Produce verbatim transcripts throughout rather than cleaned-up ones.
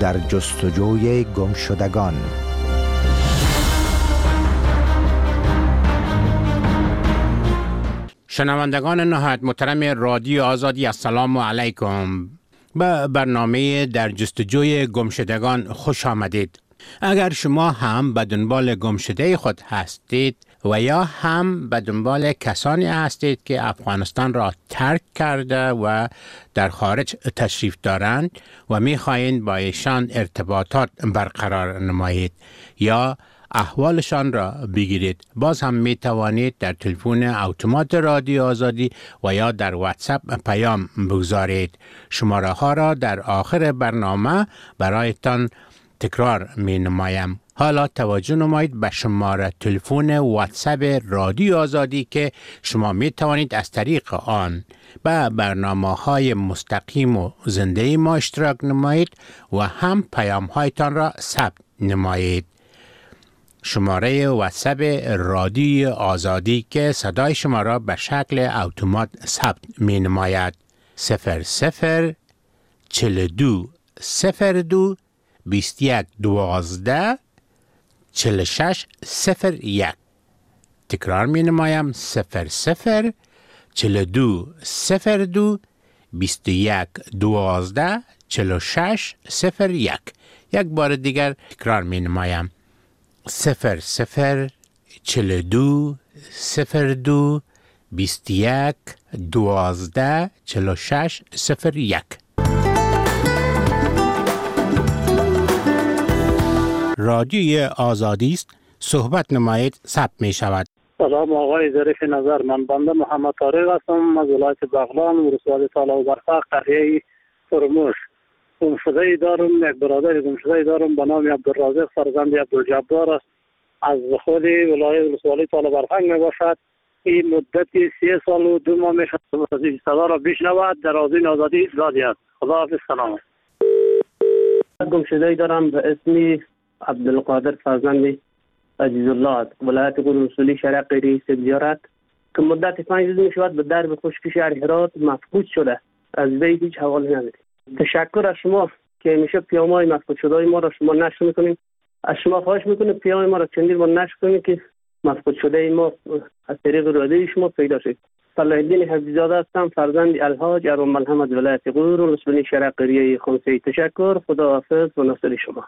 در جستجوی گمشدگان. شنوندگان نهایت محترم رادیو آزادی، السلام علیکم. به برنامه در جستجوی گمشدگان خوش آمدید. اگر شما هم به دنبال گمشده خود هستید و یا هم به دنبال کسانی هستید که افغانستان را ترک کرده و در خارج تشریف دارند و می‌خواهید با ایشان ارتباطات برقرار نمایید یا احوالشان را بگیرید، باز هم می توانید در تلفن اتومات رادیو آزادی و یا در واتساپ پیام بگذارید. شماره ها را در آخر برنامه برایتان تکرار می نمایم. حالا توجه نمایید به شماره تلفن واتساپ رادیو آزادی که شما می توانید از طریق آن به برنامه های مستقیم و زنده ما اشتراک نمایید و هم پیام هایتان را ثبت نمایید. شماره واتساپ رادیو آزادی که صدای شما را به شکل اتومات ثبت می نماید صفر صفر چل دو صفر دو بیست یک دوازده چل شش صفر یک. تکرار می نمایم صفر صفر چل دو صفر دو بیست یک دوازده چل شش صفر یک. یک بار دیگر تکرار می نمایم صفر صفر چل دو صفر دو بیست یک دوازده چل شش صفر یک. رادیوی آزادی است، صحبت نمایید، ثبت می شود. سلام آقای ظریف نظر، من بنده محمد طارق هستم از ولایت بغلان، ولسوالی طالع و برفق، قریه فرموش. گمشده‌ای دارم، یک برادر گمشده‌ای دارم به نام عبدالرازق فرزند عبدالجبار است، از خود ولایت ولسوالی طالع و برفق می باشد. این مدتی سی سال و دو ماه می شود از این صدا را بشنود. در آذین آزادی زادی است. خداحافظ. سلام. گمشده‌ای دارم به اسم عبدالقادر فرزند عزیز الله، ولایت ولسوالی شرق قریه سبزیارت، که مدت پنج روز می شود به درب خشکی شهر هرات مفقود شده. از وی هیچ حوالی نداریم. تشکر از شما که میشه پیام‌های مفقود شده ما را شما نشر میکنیم. از شما خواهش میکنیم پیام ما را چندین بار نشر کنید که مفقود شده ما از طریق رادیوی شما پیدا شد. صلاح الدین حفیظ‌زاده هستم، فرزند الحاج ارم محمد، ولایت غور، ولسوالی شرق قریه خمسه. تشکر، خداحافظ و ناصر شما.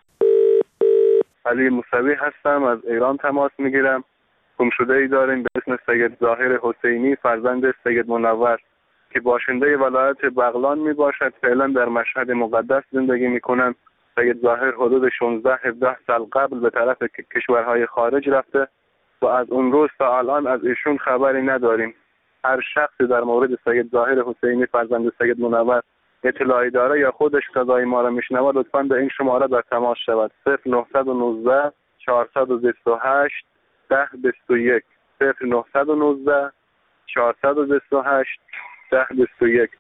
علی موسوی هستم، از ایران تماس میگیرم. گمشده‌ای داریم به اسم سید ظاهر حسینی، فرزند سید منور، که باشنده ولایت بغلان می باشد. فعلا در مشهد مقدس زندگی می کنند. سید ظاهر حدود شانزده هفده سال قبل به طرف کشورهای خارج رفته و از اون روز تا الان از ایشون خبری نداریم. هر شخصی در مورد سید ظاهر حسینی فرزند سید منور اطلاعی داره یا خودش صدای ما را میشنوه، لطفاً به این شماره در تماس شود. صفر نه یک نه چهارصد و بیست و هشت ده بیست و یک صفر نه یک نه چهارصد و بیست و هشت ده بیست و یک.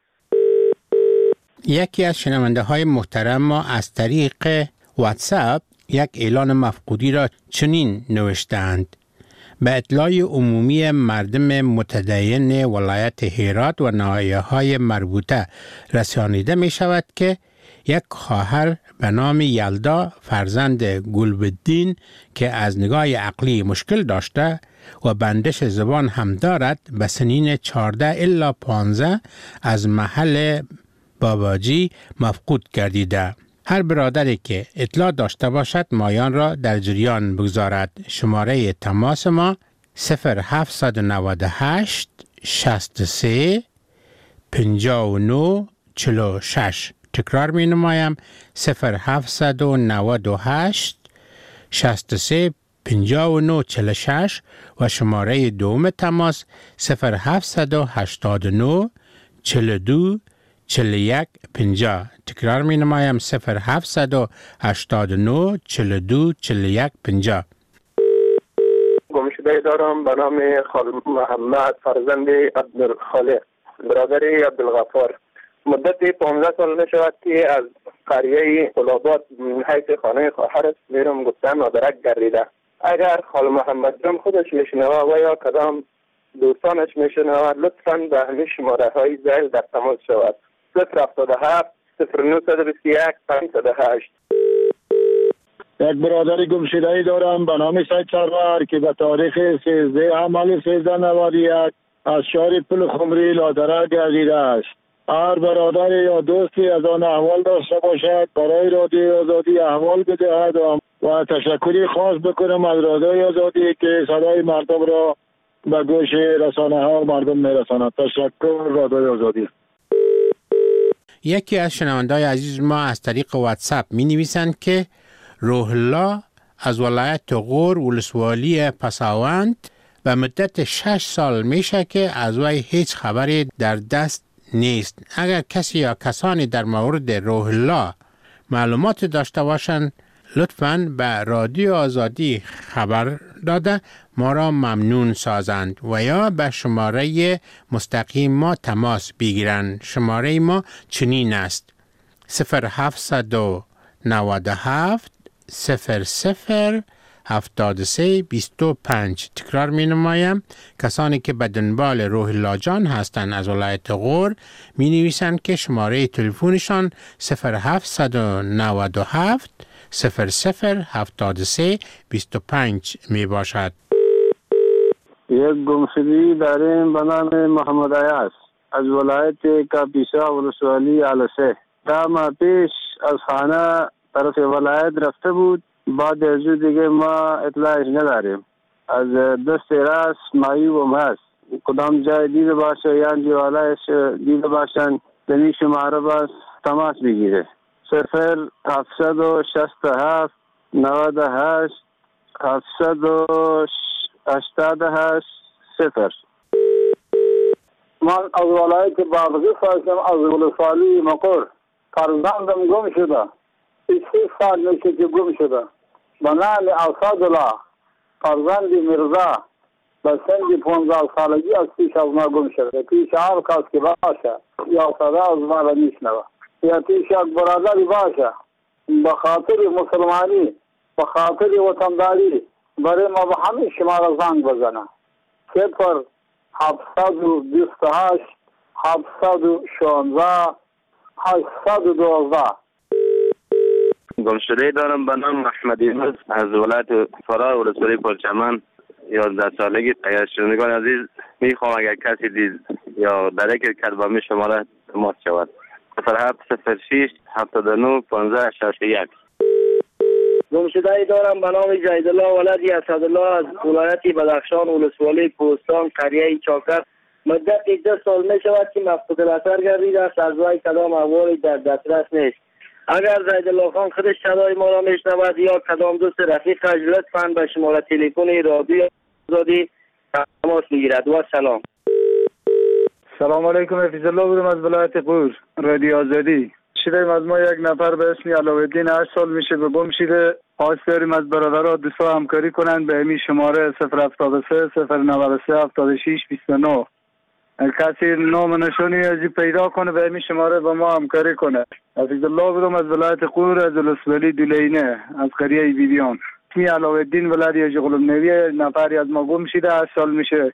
یکی از شنونده های محترم ما از طریق واتساپ یک اعلان مفقودی را چنین نوشتند: به اطلاع عمومی مردم متدین ولایت هرات و ناحیه‌های مربوطه رسانیده می شود که یک خواهر به نام یلدا فرزند گلبدین که از نگاه عقلی مشکل داشته و بندش زبان هم دارد به سنین چهارده الا پانزده از محل باباجی مفقود گردیده. هر برادری که اطلاع داشته باشد مایان را در جریان بگذارد. شماره تماس ما صفر هفت نه هشت شصت و سه پنجاه و نه چهل و شش. تکرار می نمایم صفر هفت نه هشت شصت و سه پنجاه و نه چهل و شش و شماره دوم تماس صفر هفت هشت نه چهل و دو چهل و یک پنجاه. تکرار می نمایم صفر هفت هشت نه چهل و دو چهل و یک پنجاه. گمشده‌ای دارم به نام خال محمد فرزند عبدالخالق، برادر عبدالغفار. مدت پانزده سال می شود که از قریه قلابات حیث خانه خواهرش میرم گفتن مادرک گردیده. اگر خال محمد جان خودش میشنوه و یا کدام دوستانش میشنوه، لطفاً به همین شماره های ذیل در تماس شود. صفر هفتاد و هفت صفر نه بیست و یک پنج صفر هشت. یک برادر گمشده‌ای دارم به نام سید سرور که به تاریخ سیزده حمل سیزده نود و یک از شهر پل خمری لادرک گردیده است. هر برادر یا دوستی از آن احوال داشته باشد برای رادیوی آزادی احوال بدهد و تشکری خاص بکنم از رادیوی آزادی که صدای مردم را به گوش رسانه ها و مردم میرساند. تشکر رادیوی آزادی. یکی از شنوندای عزیز ما از طریق واتساپ می نویسند که روح الله از ولایت غور ولسوالی پساوند به مدت شش سال میشه که از وی هیچ خبری در دست نیست. اگر کسی یا کسانی در مورد روح الله معلومات داشته باشند لطفاً به رادیو آزادی خبر داده ما را ممنون سازند و یا به شماره مستقیم ما تماس بگیرند. شماره ما چنین است: صفر هفتصد و نود و هفت صفر صفر هفتاد و سه بیست و پنج. تکرار می نمایم. کسانی که به دنبال روح الله جان هستند از ولایت غور می نویسند که شماره تلفنشان صفر هفتصد و نود و هفت صفر صفر هفتاد و سه بیست و پنج می باشد. یک گمشدگی داریم به نام محمد عیاض از ولایت کاپیسا ولسوالی علسه. ده ماه پیش از خانه طرف ولایت رفته بود. بعد از دیگه ما اطلاعش نداریم. از دست راست معیوب هست. کدام جای دیده باشه یا جوالایش دیده باشن دنی شماره باز تماس بگیره. صفر هفتصد و شست و هفت نود و هشت هفتصد و هشتاد و هشت صفر. من از ولایت بادغیس هستم، از ولسوالی مقر. فرزندم گم شده. سی سال میشه که گم شده. به نام اسدالله فرزند مرزا به سن پانزده سالگی از پیش از ما گم شده. پیش هر کس که باشه یا صدا از ما میشنوه یا پیش یک برادری باشه به خاطر مسلمانی به خاطر وطنداری برای ما به همین شماره زنگ بزنه. صفر هفتصد و بیست و هشت هفتصد و شانزده هشتصد و دوازده. گمشده دارم به نام احمد یونس از ولایت فرا ولسوالی پرچمن. یازده سالگی اگر شنوندگان عزیز میخوام اگر کسی دید یا درک کرد با می شماره تماس شود. صفر هفت صفر شش هفتاد و نه پانزده شصت و یک. گمشده‌ای دارم به نام جیدالله ولدی اسدالله از ولایت بدخشان ولسوالی کوهستان قریه چاکر. مدت ده سال می شود که مفقود الاثر گردیده است. از وی کدام احوالی در دسترس نیست. اگر جیدالله خان خودش صدای ما را میشنود یا کدام دوست رفیقش لطفاً به شماره تلفن رادیو آزادی تماس بگیرد. و سلام. سلام علیکم. حفیظ الله بودم از ولایت غور رادیو آزادی. شدیم از ما یک نفر به اسم علاءالدین هشت سال میشه به گم شده. خواست داریم از برادرها دوستا همکاری کنند به امی شماره صفر هفتاد و سه صفر نود و سه هفتاد و شش بیست و نه. کسی نام نشانی ازی پیدا کنه به امی شماره با ما همکاری کنه. حفیظ الله بودم از ولایت غور از ولسوالی دولینه از قریه بیبیان. اسمی علاءالدین ولدی جغلم نویه. نفری از ما گم شده هشت سال میشه.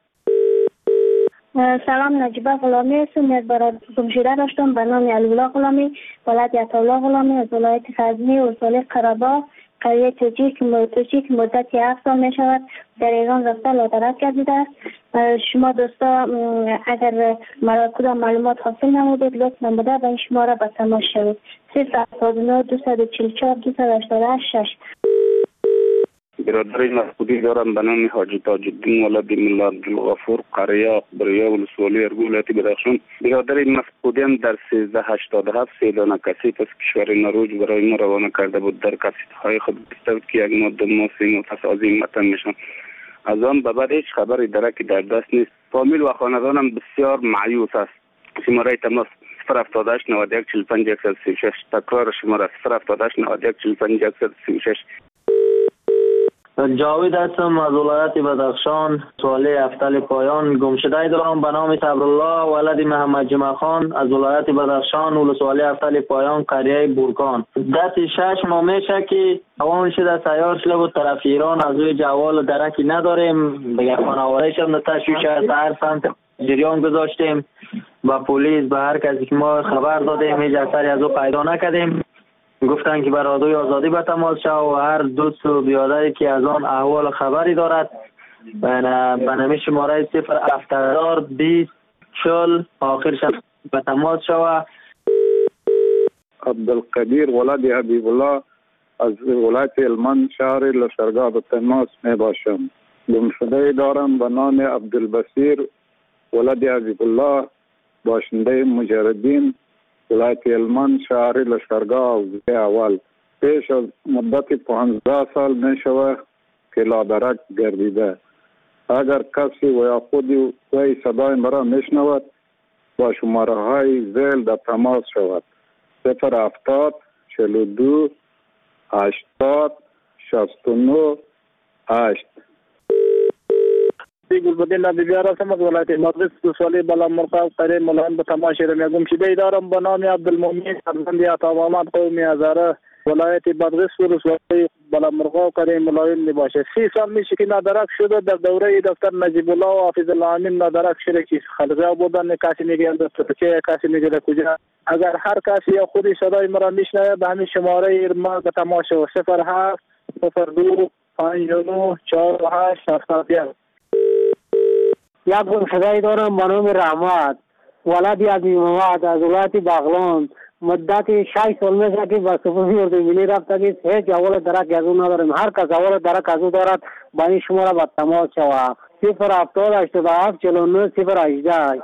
سلام، نجیبه غلامی هستم. یک برادر گمشده داشتم به نام علی‌الله غلامی ولد عطاالله غلامی از ولایت غزنی ولسوالی قره‌باغ قریه توجیه که مدت هفت سال می شود در ایران رفته لادرک گردیده است. شما دوستا اگر مرا کدام معلومات حاصل نمودید لطف نموده به این شماره به تماس شوید. صفر هفتاد و نه دویست و چهل و چهار دویست و هشتاد و هشت شش. برادر مفقودی دارم به نام حاجی تاج الدین ولد ملا عبدالغفور قریه بریا ولسوالی ارگو ولایت بدخشان. برادر مفقودی هم در سیزده هشتاد و هفت سه دانه کسیت از کشور نروژ برای ما روانه کرده بود. در کسیت های خود گفته بود که یک ماده ماسی متس عظیم وطن میشن. از آن به بعد هیچ خبری درکی در دست نیست. فامیل و خاندانم بسیار مایوس است. شماره تماس صفر هفتاد و هشت نود و یک چهل و پنج صد و سی و شش. تکرار شماره صفر هفتاد و هشت نود و یک چهل و پنج صد و سی و شش. جاوید هستم از ولایت بدخشان سوالی افتال پایان. گمشده دارم به نام صبرالله ولد محمد جمعه خان از ولایت بدخشان ولسوالی افتال پایان قریه بورکان. دست شش ماه میشه که اوان شده سیار شده بود طرف ایران. از روی جوال درکی نداریم. بگه خانوادهش هم تشویش از هر سمت جریان گذاشتیم با پلیس به هر کسی که ما خبر دادیم هیچ اثری از او پیدا نکردیم. گفتن که به رادیوی آزادی به تماس شود و هر دوست و بیادری که از آن احوال خبری دارد به نمی شماره صفر هفتاد بیست چل آخرش به تماس شود. عبدالقدیر ولد حبیب الله از ولایت هلمند شهر لشکرگاه به تماس می باشم. گمشده دارم به نام عبدالبصیر ولد حبیب الله باشنده مجردین ولایت هلمند شهر لشکرگاه حوزه اول. پیش از مدت پانزده سال می شود که لادرک گردیده. اگر کسی و یا خودی وی صدای مرا می شنود با شماره های زیل در تماس شود. صفر هفتاد چهل و دو هشتاد شصت و نه هشت. گلبدین نبیار هستم از ولایت مدرس سوالی بلا مرقب قریب ملایم به تماشی رمی گمشده دارم به نام عبدالمومین فرزند عطا محمد قومی هزاره ولایت مدرس سوالی بلا مرقب قریب ملایم می باشه. سی سال میشه که نادرک شده. در دوره دفتر نجیب الله و حافظ الله امین نادرک شده که خلقه بودن کسی میگه دفتر چه کسی میگه کجا. اگر هر کسی یا خودی صدای مرا میشنوه به همین شماره ما به تماشا و صفر هفت صفر دو پنج نو چهار هشت هفتاد یک. یک گمشده دارم به نام رحمت ولد عظیم محمد از ولایت بغلان. مدت شش سال میشه که به سپاهی اردوی ملی رفته که هیچ اول درک از او نداریم. هر کس اول درک از او دارد با این شماره به تماس شود. صفر هفتاد هشتاد و هفت چهل و نه صفر هجده.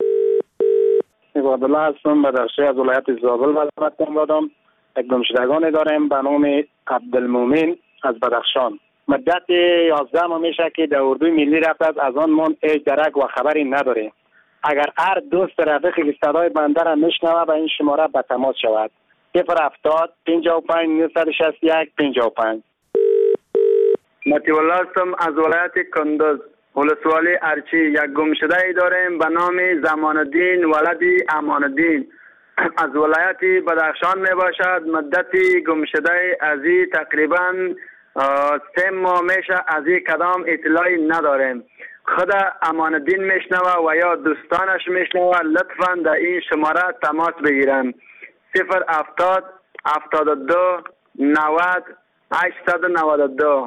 عبادالله هستم بدخشی از ولایت زابل بلدم دادم. یک گمشدگانی داریم به نام عبدالمومین از بدخشان. مدت یازده ماه میشه که در اردوی ملی رفته از آن من هیچ درک و خبری نداره. اگر هر دوست رفیقی که صدای بنده را میشنوه به این شماره به تماس شود. صفر هفتاد پنجاه و پنج نهصد و شصت و یک پنجاه و پنج. مطیع الله هستم از ولایت کندوز ولسوالی ارچی. یک گمشده ای داریم به نام زمان الدین ولدی امان الدین از ولایت بدخشان می باشد. مدت گمشده ازی تقریبا سه ماه میشه از این کدام اطلاعی نداریم. خود امان الدین میشنوه و یا دوستانش میشنوه لطفا در این شماره تماس بگیرن. صفر هفتاد هفتاد و دو نود هشتصد و نود و دو.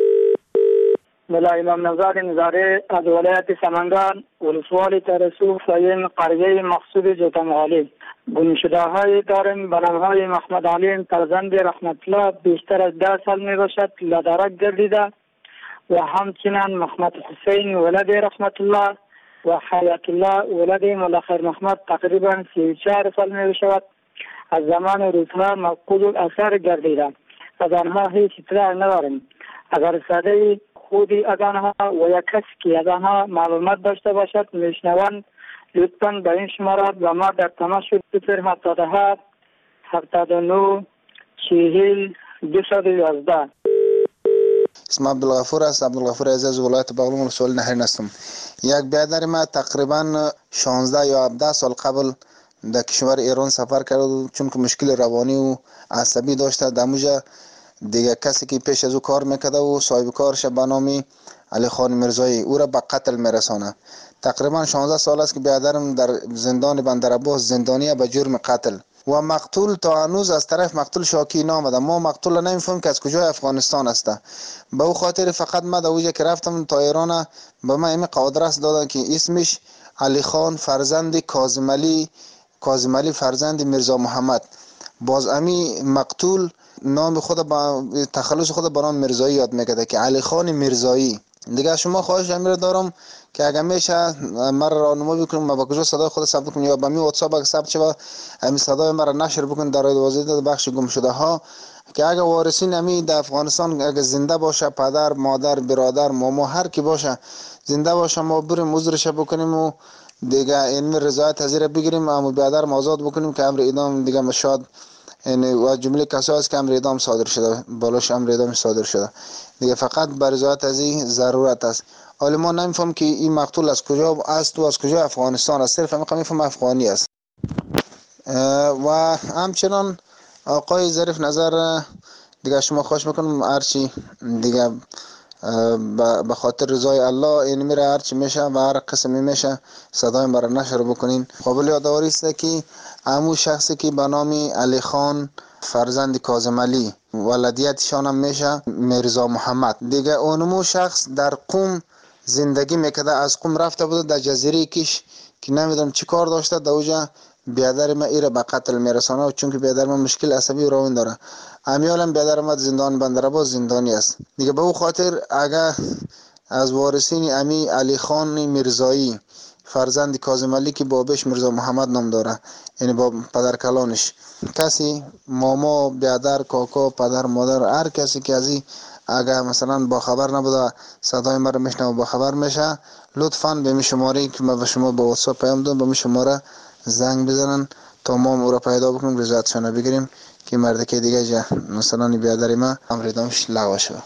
ملا امام نزار نزاره از ولایت سمنگان ولسوالی ترسو سایم قریه مقصود جوتمغالی. گمشده های داریم به نام های محمد علیم فرزند رحمت الله بیشتر از ده سال می باشد لادرک گردیده و همچنین محمد حسین ولد رحمت الله و حیات الله ولد مولا خیر محمد تقریبا سی و چهار سال می باشد. از زمان روزها مفقود الاثر گردیده. از آنها هیچ اطلاع نداریم. اگر صدای خودی از آنها و یک کسی که از آنها معلومات داشته باشد میشنوند لطفاً به این شماره و ما در تماس شد. صفر هفتاد و هفت هفتاد و نه چهل دویست و یازده. اسم عبدالغفور است. عبدالغفور عزیز ولایت بغلان ولسوالی نهرین هستم. یک برادر ما تقریبا شانزده یا هفده سال قبل در کشور ایران سفر کرد چون که مشکل روانی و عصبی داشته. دموجا دیگه کسی که پیش از او کار میکرده و صاحب کارش به نام علی خان مرزایی او را به قتل میرسانه. تقریبا شانزده سال است که برادرم در زندان بندرعباس زندانی به جرم قتل و مقتول تا هنوز از طرف مقتول شاکی نامده. ما مقتول را نمیفهمیم که از کجای افغانستان است. به او خاطر فقط ما در اوجه که رفتم تا ایران به ما این قادرس دادن که اسمش علی خان فرزند کاظم علی کاظم علی فرزند میرزا محمد. باز امی مقتول نام خود با تخلص خود با نام مرزایی یاد میکرده که علی خان مرزایی. دیگه شما خواهش امیر دارم که اگر میشه مرا راهنمایی بکنم ما با کجا صدای خود ثبت کنم یا با می واتساپ اگه ثبت شه همین صدای مرا نشر بکن در واسطه بخش گم شده ها که اگر وارثین امی در افغانستان اگر زنده باشه پدر مادر برادر ماما هر کی باشه زنده باشه ما بریم عذرش بکنیم و دیگه این رضایت حاضر بگیریم اما برادر آزاد بکنیم که امر اعدام دیگه مشاد یعنی و جمله کسایی است که امر اعدام صادر شده بالاش امر اعدام صادر شده دیگه فقط بر رضایت از این ضرورت است. حالا ما نمیفهم که این مقتول از کجا است و از کجا افغانستان است. صرف میخوام میفهم افغانی است. و همچنان آقای ظریف نظر دیگه شما خواهش میکنم هرچی دیگه به خاطر رضای الله این میره هرچی میشه و هر قسمی میشه صدای برای نشر بکنین. قابل یادآوری است که همون شخصی که به نام علی خان فرزند کاظم علی، ولدیتشان هم میشه میرزا محمد. دیگه اونمو شخص در قم زندگی میکرده، از قم رفته بود در جزیره کیش که نمیدونم چی کار داشته، در اوجا بیادر ما ایره به قتل میرسانه و چون که بیادر ما مشکل عصبی و روان داره، امیال هم بیادر ما زندان بندرعباس زندانی است دیگه. به او خاطر اگر از وارثین امی علی خان میرزایی فرزند کاظم علی که بابش میرزا محمد نام داره، یعنی با پدر کلانش، کسی ماما، بیادر، کاکا، پدر، مادر، هر کسی که ازی اگر مثلا با خبر نبوده صدای ما رو میشنوه با خبر میشه، لطفاً به می شماره که ما به شما با واتساپ پیام دادم به می شماره زنگ بزنن تا ما او را پیدا بکنیم، رضایتشان بگیریم که مرد که دیگه جا مثلا بیادر ما امر دامش لغو شود.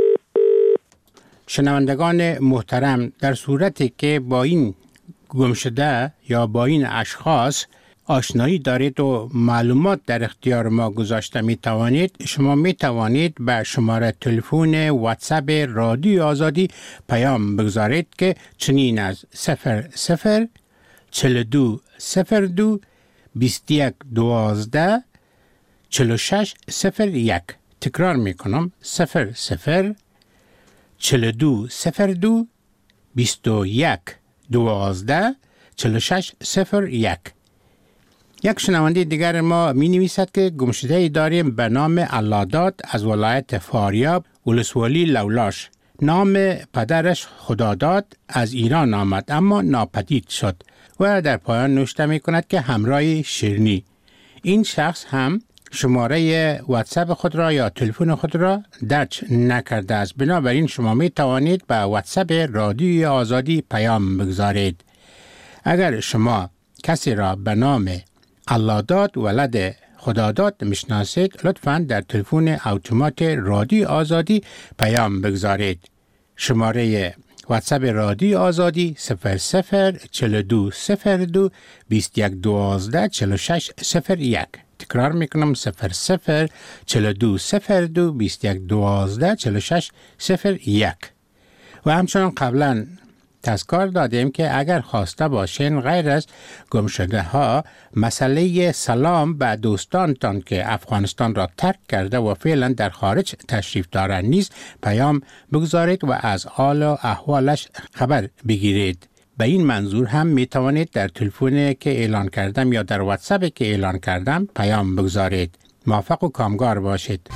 شنوندگان محترم، در صورتی که با این گمشده یا با این اشخاص آشنایی دارید و معلومات در اختیار ما گذاشته می توانید، شما می توانید به شماره تلفن واتساپ رادیو آزادی پیام بگذارید که چنین از صفر صفر چهل و دو صفر دو بیست و یک دوازده چهل و شش صفر یک. تکرار می کنم: صفر صفر چهل و دو صفر دو بیست و یک دوازده چهل و شش صفر یک. یک شنونده دیگر ما می نویسد که گمشده داریم به نام علاداد از ولایت فاریاب، ولسوالی لولاش. نام پدرش خداداد از ایران آمد اما ناپدید شد و در پایان نوشته می کند که همراه شیرنی. این شخص هم شماره واتساپ خود را یا تلفن خود را درج نکرده است. بنابراین شما می توانید به واتساپ رادیو آزادی پیام بگذارید. اگر شما کسی را به نام علاداد ولد خداداد میشناسید، لطفاً در تلفن اتومات رادیو آزادی پیام بگذارید. شماره واتساپ رادیو آزادی صفر صفر چهل و دو صفر دو بیست و یک دوازده چهل و شش صفر یک. تکرار میکنم: صفر صفر چهل و دو صفر دو بیست و یک دوازده چهل و شش صفر یک. و همچنان قبلا تذکر دادیم که اگر خواسته باشین غیر از گمشده ها مسئله سلام به دوستانتان که افغانستان را ترک کرده و فعلا در خارج تشریف دارند نیز پیام بگذارید و از حال و احوالش خبر بگیرید. به این منظور هم می توانید در تلفن که اعلان کردم یا در واتساپ که اعلان کردم پیام بگذارید. موفق و کامگار باشید.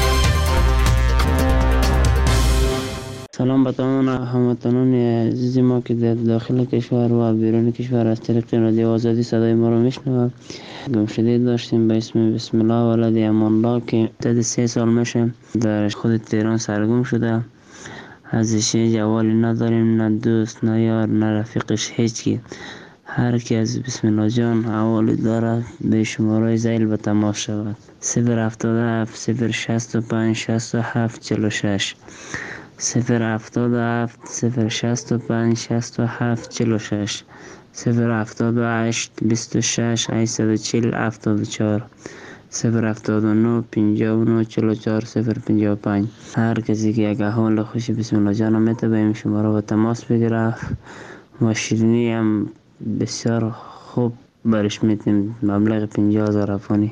سلام به تمام هموطنان عزیز ما که در داخل کشور و بیرون کشور از طریق رادیو آزادی صدای ما رو میشنوند. گمشده داشتیم به اسم بسم الله ولد امان الله که مدت سه سال میشه در خود تهران سرگم شده. ازش جوالی نداریم، نه دوست، نه یار، نه رفیقش، هیچکی. هر کی از بسم الله جان حوالی داره به شماره زیل به تماس شود: صفر هفتاد و هفت صفر شصت و پنج شصت و هفت چهل و شش، صفر هفتاد و هفت صفر شصت و پنج شصت و هفت چهل و شش، صفر هفتاد و هشت بیست و شش هشتصد و چهل هفتاد و چهار، صفر هفتاد و نه پنجاه و نه چهل و چهار صفر پنجاه و پنج. هر کسی که یک حال خوشی بسم الله جان میته به این شماره با تماس بگیره. ما شیرینی هم بسیار خوب برش میتیم، مبلغ پنجاه هزار افغانی.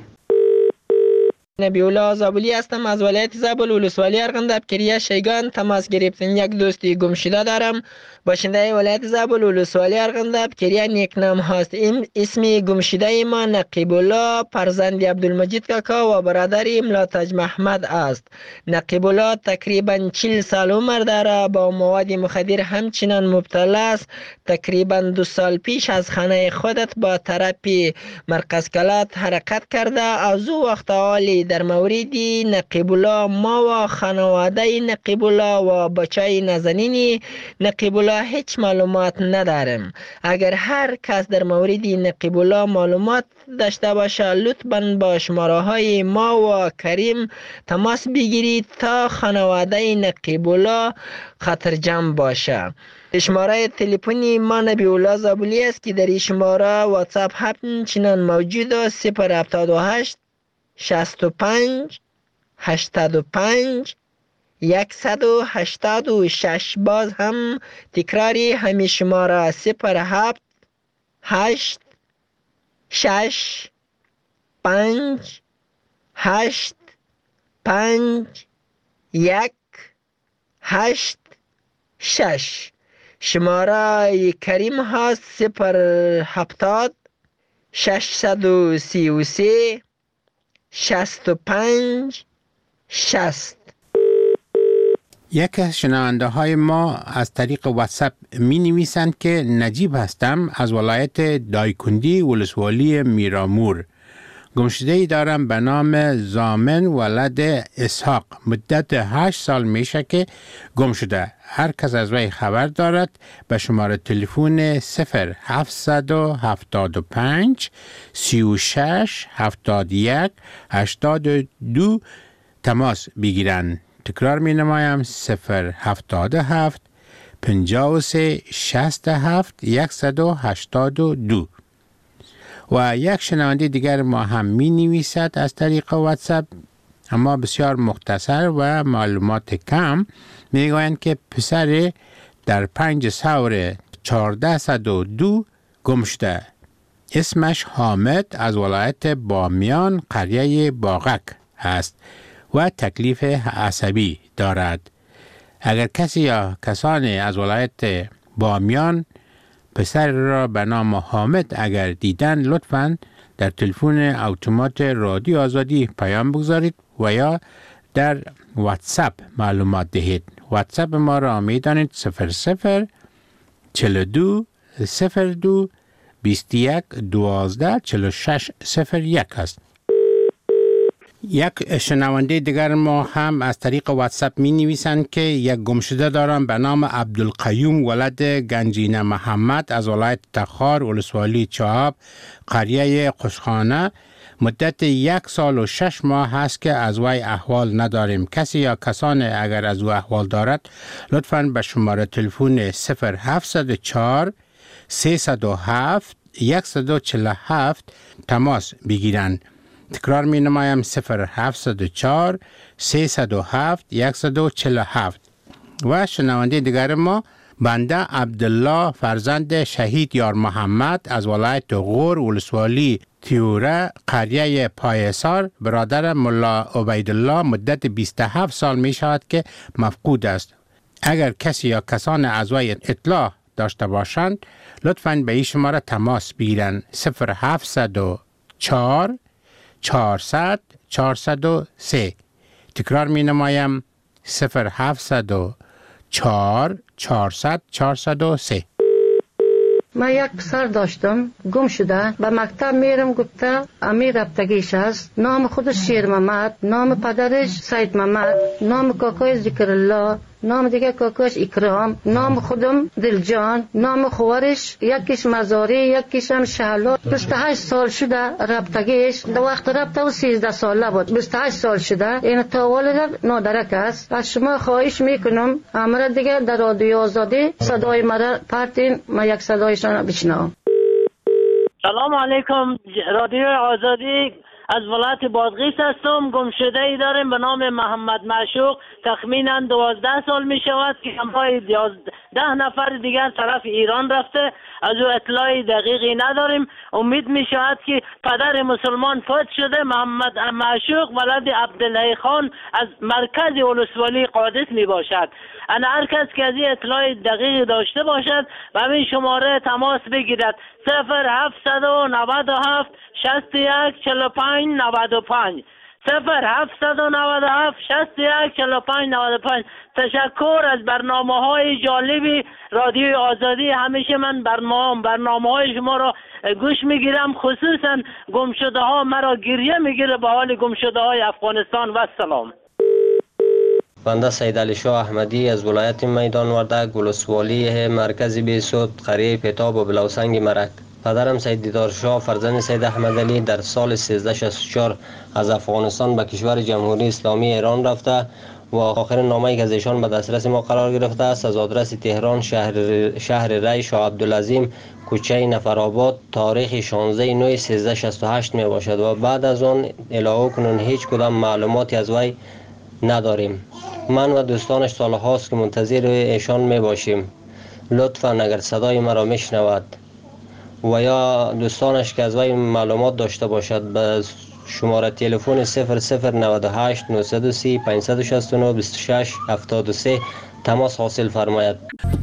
نبی الله زابلی هستم از ولایت زابل، ولسوالی ارغنداب کریه شیگان تماس گرفتن. یک دوستی گمشده دارم، باشنده ولایت زابل، ولسوالی ارغنداب کریه. نیکنام هست. این اسمی گمشده ما نقیب الله فرزند عبدالمجید کاکا و برادر ملاتج محمد است. نقیب الله تقریبا چهل سال عمر داره، با مواد مخدر همچنان مبتلا است. تقریبا دو سال پیش از خانه خودت با طرف مرکز کلات حرکت کرده. از او وقت حالی در مورد نقیب الله ما و خانواده نقیب الله و بچه نازنین نقیب الله هیچ معلومات نداریم. اگر هر کس در مورد نقیب الله معلومات داشته باشه لطفاً با شماره های ما و کریم تماس بگیرید تا خانواده نقیب الله خطرجم باشه. شماره تلفنی ما نبی الله زابلی است که در این شماره واتساپ همچنان موجود است: صفر هفتاد و هشت شصت و پنج هشتاد و پنج صد و هشتاد و شش. باز هم تکراری همین شماره: صفر هفت هشت شش پنج هشت پنج یک هشت شش. شماره کریم هست صفر هفتاد ششصد و سی و سه شصت و پنج شصت. یک از شنونده های ما از طریق واتساپ می نویسند که نجیب هستم از ولایت دایکندی ولسوالی میرامور. گمشده ای دارم به نام زامن ولد اسحاق. مدت هشت سال میشه که گم شده. هر کس از وی خبر دارد به شماره تلفن صفر هفتصد و هفتاد و پنج سی و شش هفتاد و یک هشتاد و دو تماس بگیرند. تکرار می نمایم صفر هفتاد و هفت پنجاه و سه شصت و هفت صد و هشتاد و دو. و یک شنونده دیگر ما هم می نویسد از طریق واتساپ، اما بسیار مختصر و معلومات کم. می گویند که پسر در پنج سور چهارده صد و دو گم شده. اسمش حامد از ولایت بامیان قریه باغک است و تکلیف عصبی دارد. اگر کسی یا کسانی از ولایت بامیان پسر را به نام حامد اگر دیدن، لطفاً در تلفن اتومات رادیو آزادی پیام بگذارید و یا در واتساپ معلومات دهید. واتساپ ما را می دانید صفر صفر چهل و دو صفر دو بیست و یک دوازده چهل و شش صفر یک است. یک شنونده دیگر ما هم از طریق واتساپ می نویسند که یک گمشده دارم به نام عبدالقیوم ولد گنجینه محمد از ولایت تخار ولسوالی چهاب قریه قشخانه. مدت یک سال و شش ماه هست که از وی احوال نداریم. کسی یا کسانی اگر از او احوال دارد لطفاً به شماره تلفن صفر هفتصد و چهار سیصد و هفت صد و چهل و هفت تماس بگیرند. تکرار می نمایم صفر هفتصد و چهار سیصد و هفت صد و چهل و هفت. و شنونده دیگر ما بنده عبدالله فرزند شهید یار محمد از ولایت غور ولسوالی تیوره قریه پایسار برادر ملا عبیدالله مدت بیست و هفت سال می شود که مفقود است. اگر کسی یا کسان از وی اطلاع داشته باشند لطفاً به این شماره تماس بگیرند. صفر هفتصد و چهار چهارصد چهارصد و سه. تکرار می نمایم صفر هفتصد و چهار چهارصد چهارصد و سه. من یک پسر داشتم گم شده. به مکتب میرم گفته امیر رفتگیش است. نام خودش شیر محمد، نام پدرش سید محمد، نام کاکای ذکر الله، نام دیگه کاکاش اکرام، نام خودم دلجان، نام خوارش یکیش مزاری یکیش هم شهلا. بیست و هشت سال شده رفتگیش. در وقت رفته و سیزده ساله بود. بیست و هشت سال شده. این تا والد نادرک است. از شما خواهش میکنم امر دیگه در رادیو آزادی صدای مرا پرتین، ما یک صدایشان بشنوم. سلام علیکم. رادیو آزادی از ولایت بادغیس هستم. گمشده ای داریم به نام محمد معشوق. تخمینا دوازده سال می شود که همراه ده نفر دیگر طرف ایران رفته. از او اطلاع دقیقی نداریم. امید می شود که پدر مسلمان فوت شده. محمد معشوق ولد عبدالله خان از مرکز ولسوالی قادس می باشد. انا هر کس که از این اطلاع دقیق داشته باشد و همین شماره تماس بگیرد. صفر هفتصد و نود و هفت شصت و یک چهل و پنج نود و پنج. صفر هفتصد و نود و هفت شصت و یک چهل و پنج نود و پنج. تشکر از برنامه های جالبی رادیو آزادی. همیشه من برنامه برنامه های شما را گوش میگیرم. خصوصا گمشده ها مرا گریه میگیره به حال گمشده های افغانستان. و سلام. بنده سید علی شاه احمدی از ولایت میدان وردک ولسوالی مرکز بیسود قریه پیتاب و بلوسنگ مرک. پدرم سید دیدار شاه فرزند سید احمد علی در سال سیزده شصت و چهار از افغانستان به کشور جمهوری اسلامی ایران رفته و آخرین نامه‌ای که از ایشان به دسترس ما قرار گرفته است از آدرس تهران شهر شهر ری شاه عبدالعظیم کوچه نفرآباد تاریخ شانزده نه سیزده شصت و هشت می باشد و بعد از آن الهو کنون هیچ کدام معلوماتی از وی نداریم. من و دوستانش سال هاست که منتظر ایشان می باشیم. لطفاً اگر صدای مرا میشنود و یا دوستانش که از وی معلومات داشته باشد به شماره تلفن صفر صفر نود و هشت نهصد و سی پانصد و شصت و نه بیست و شش هفتاد و سه تماس حاصل فرماید.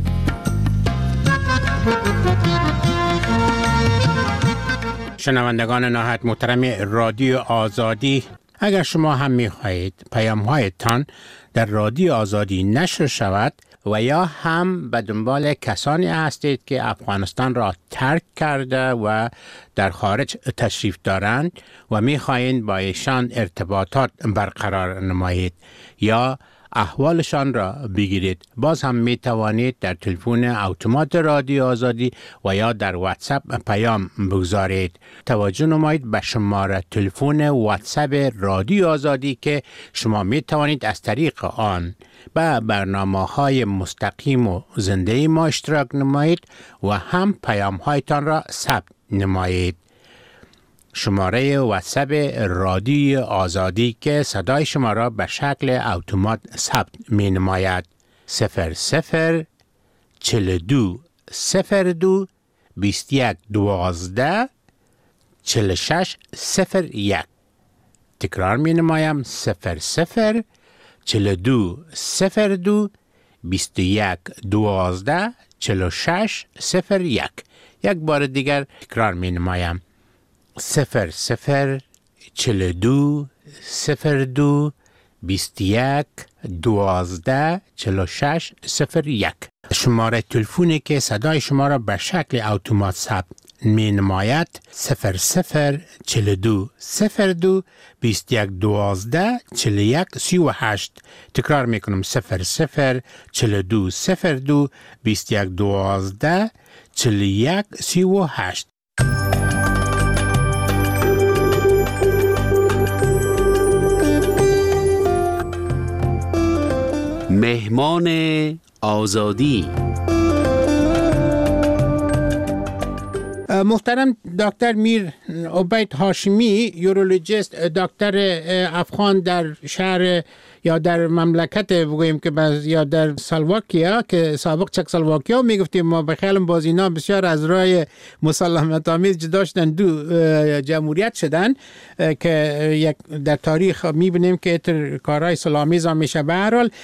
شنوندگان نهایت محترم رادیو آزادی، اگر شما هم می خواهید پیام هایتان در رادیو آزادی نشر شود و یا هم به دنبال کسانی هستید که افغانستان را ترک کرده و در خارج تشریف دارند و می خواهید با ایشان ارتباطات برقرار نمایید یا احوالشان را بگیرید، باز هم می توانید در تلفن اتومات رادیو آزادی و یا در واتساپ پیام بگذارید. توجه نمایید به شماره تلفن واتساپ رادیو آزادی که شما می توانید از طریق آن به برنامه‌های مستقیم و زنده ما اشتراک نمایید و هم پیام هایتان را ثبت نمایید. شماره واتساپ رادیو آزادی که صدای شما را به شکل اتومات ثبت می نماید صفر صفر چهل و دو صفر دو بیست و یک دوازده چهل و شش صفر یک. تکرار می نمایم صفر صفر چهل و دو صفر دو بیست و یک دوازده چهل و شش صفر یک. یک بار دیگر تکرار می نمایم صفر صفر چهل و دو صفر دو بیست و یک دوازده چهل و شش صفر یک. شماره تلفنی که صدای شما را به شکل اتومات ثبت می نماید صفر صفر چهل و دو صفر دو بیست و یک دوازده چهل و یک سی و هشت. تکرار می کنم صفر صفر چهل و دو صفر دو بیست و یک دوازده چهل و یک سی و هشت. مهمان آزادی. محترم دکتر میر عبید هاشمی، یورولوژیست، دکتر افغان در شهر یا در مملکت بگوییم که یا در سلواکیا که سابق چکسلواکیا میگفتیم ما، به خیال باز اینا بسیار از راه مسالمت آمیز جدا شدن، دو جمهوریت شدن که یک در تاریخ میبینیم که تر کارهای سلامیز هم میشه. به هر حال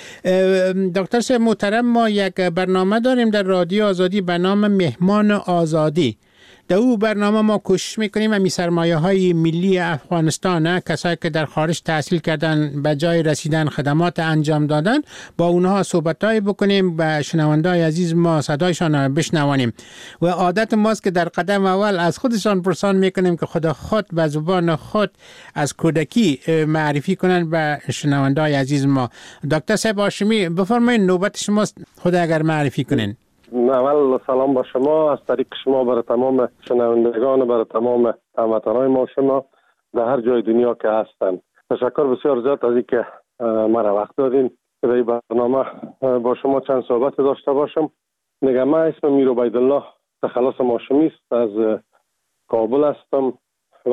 دکتر صاحب محترم، ما یک برنامه داریم در رادیو آزادی به نام مهمان آزادی. در او برنامه ما کوشش میکنیم امی سرمایه های ملی افغانستان، کسایی که در خارج تحصیل کردن به جای رسیدن خدمات انجام دادن، با اونها صحبتایی بکنیم، به شنوندای عزیز ما صدایشان بشنوانیم. و عادت ماست که در قدم اول از خودشان پرسان میکنیم که خدا خود به زبان خود از کودکی معرفی کنن به شنوندای عزیز ما. دکتر صاحب هاشمی بفرمایید، نوبت شماست، خود اگر معرفی کنین. اول سلام با شما از طریق شما برای تمام شنوندگان، برای تمام هموطنان ما شما در هر جای دنیا که هستند. تشکر بسیار زیاد از اینکه مرا وقت دادین که در این برنامه با شما چند صحبت داشته باشم. نگه من اسم میر عبیدالله تخلص هاشمی است، از کابل هستم و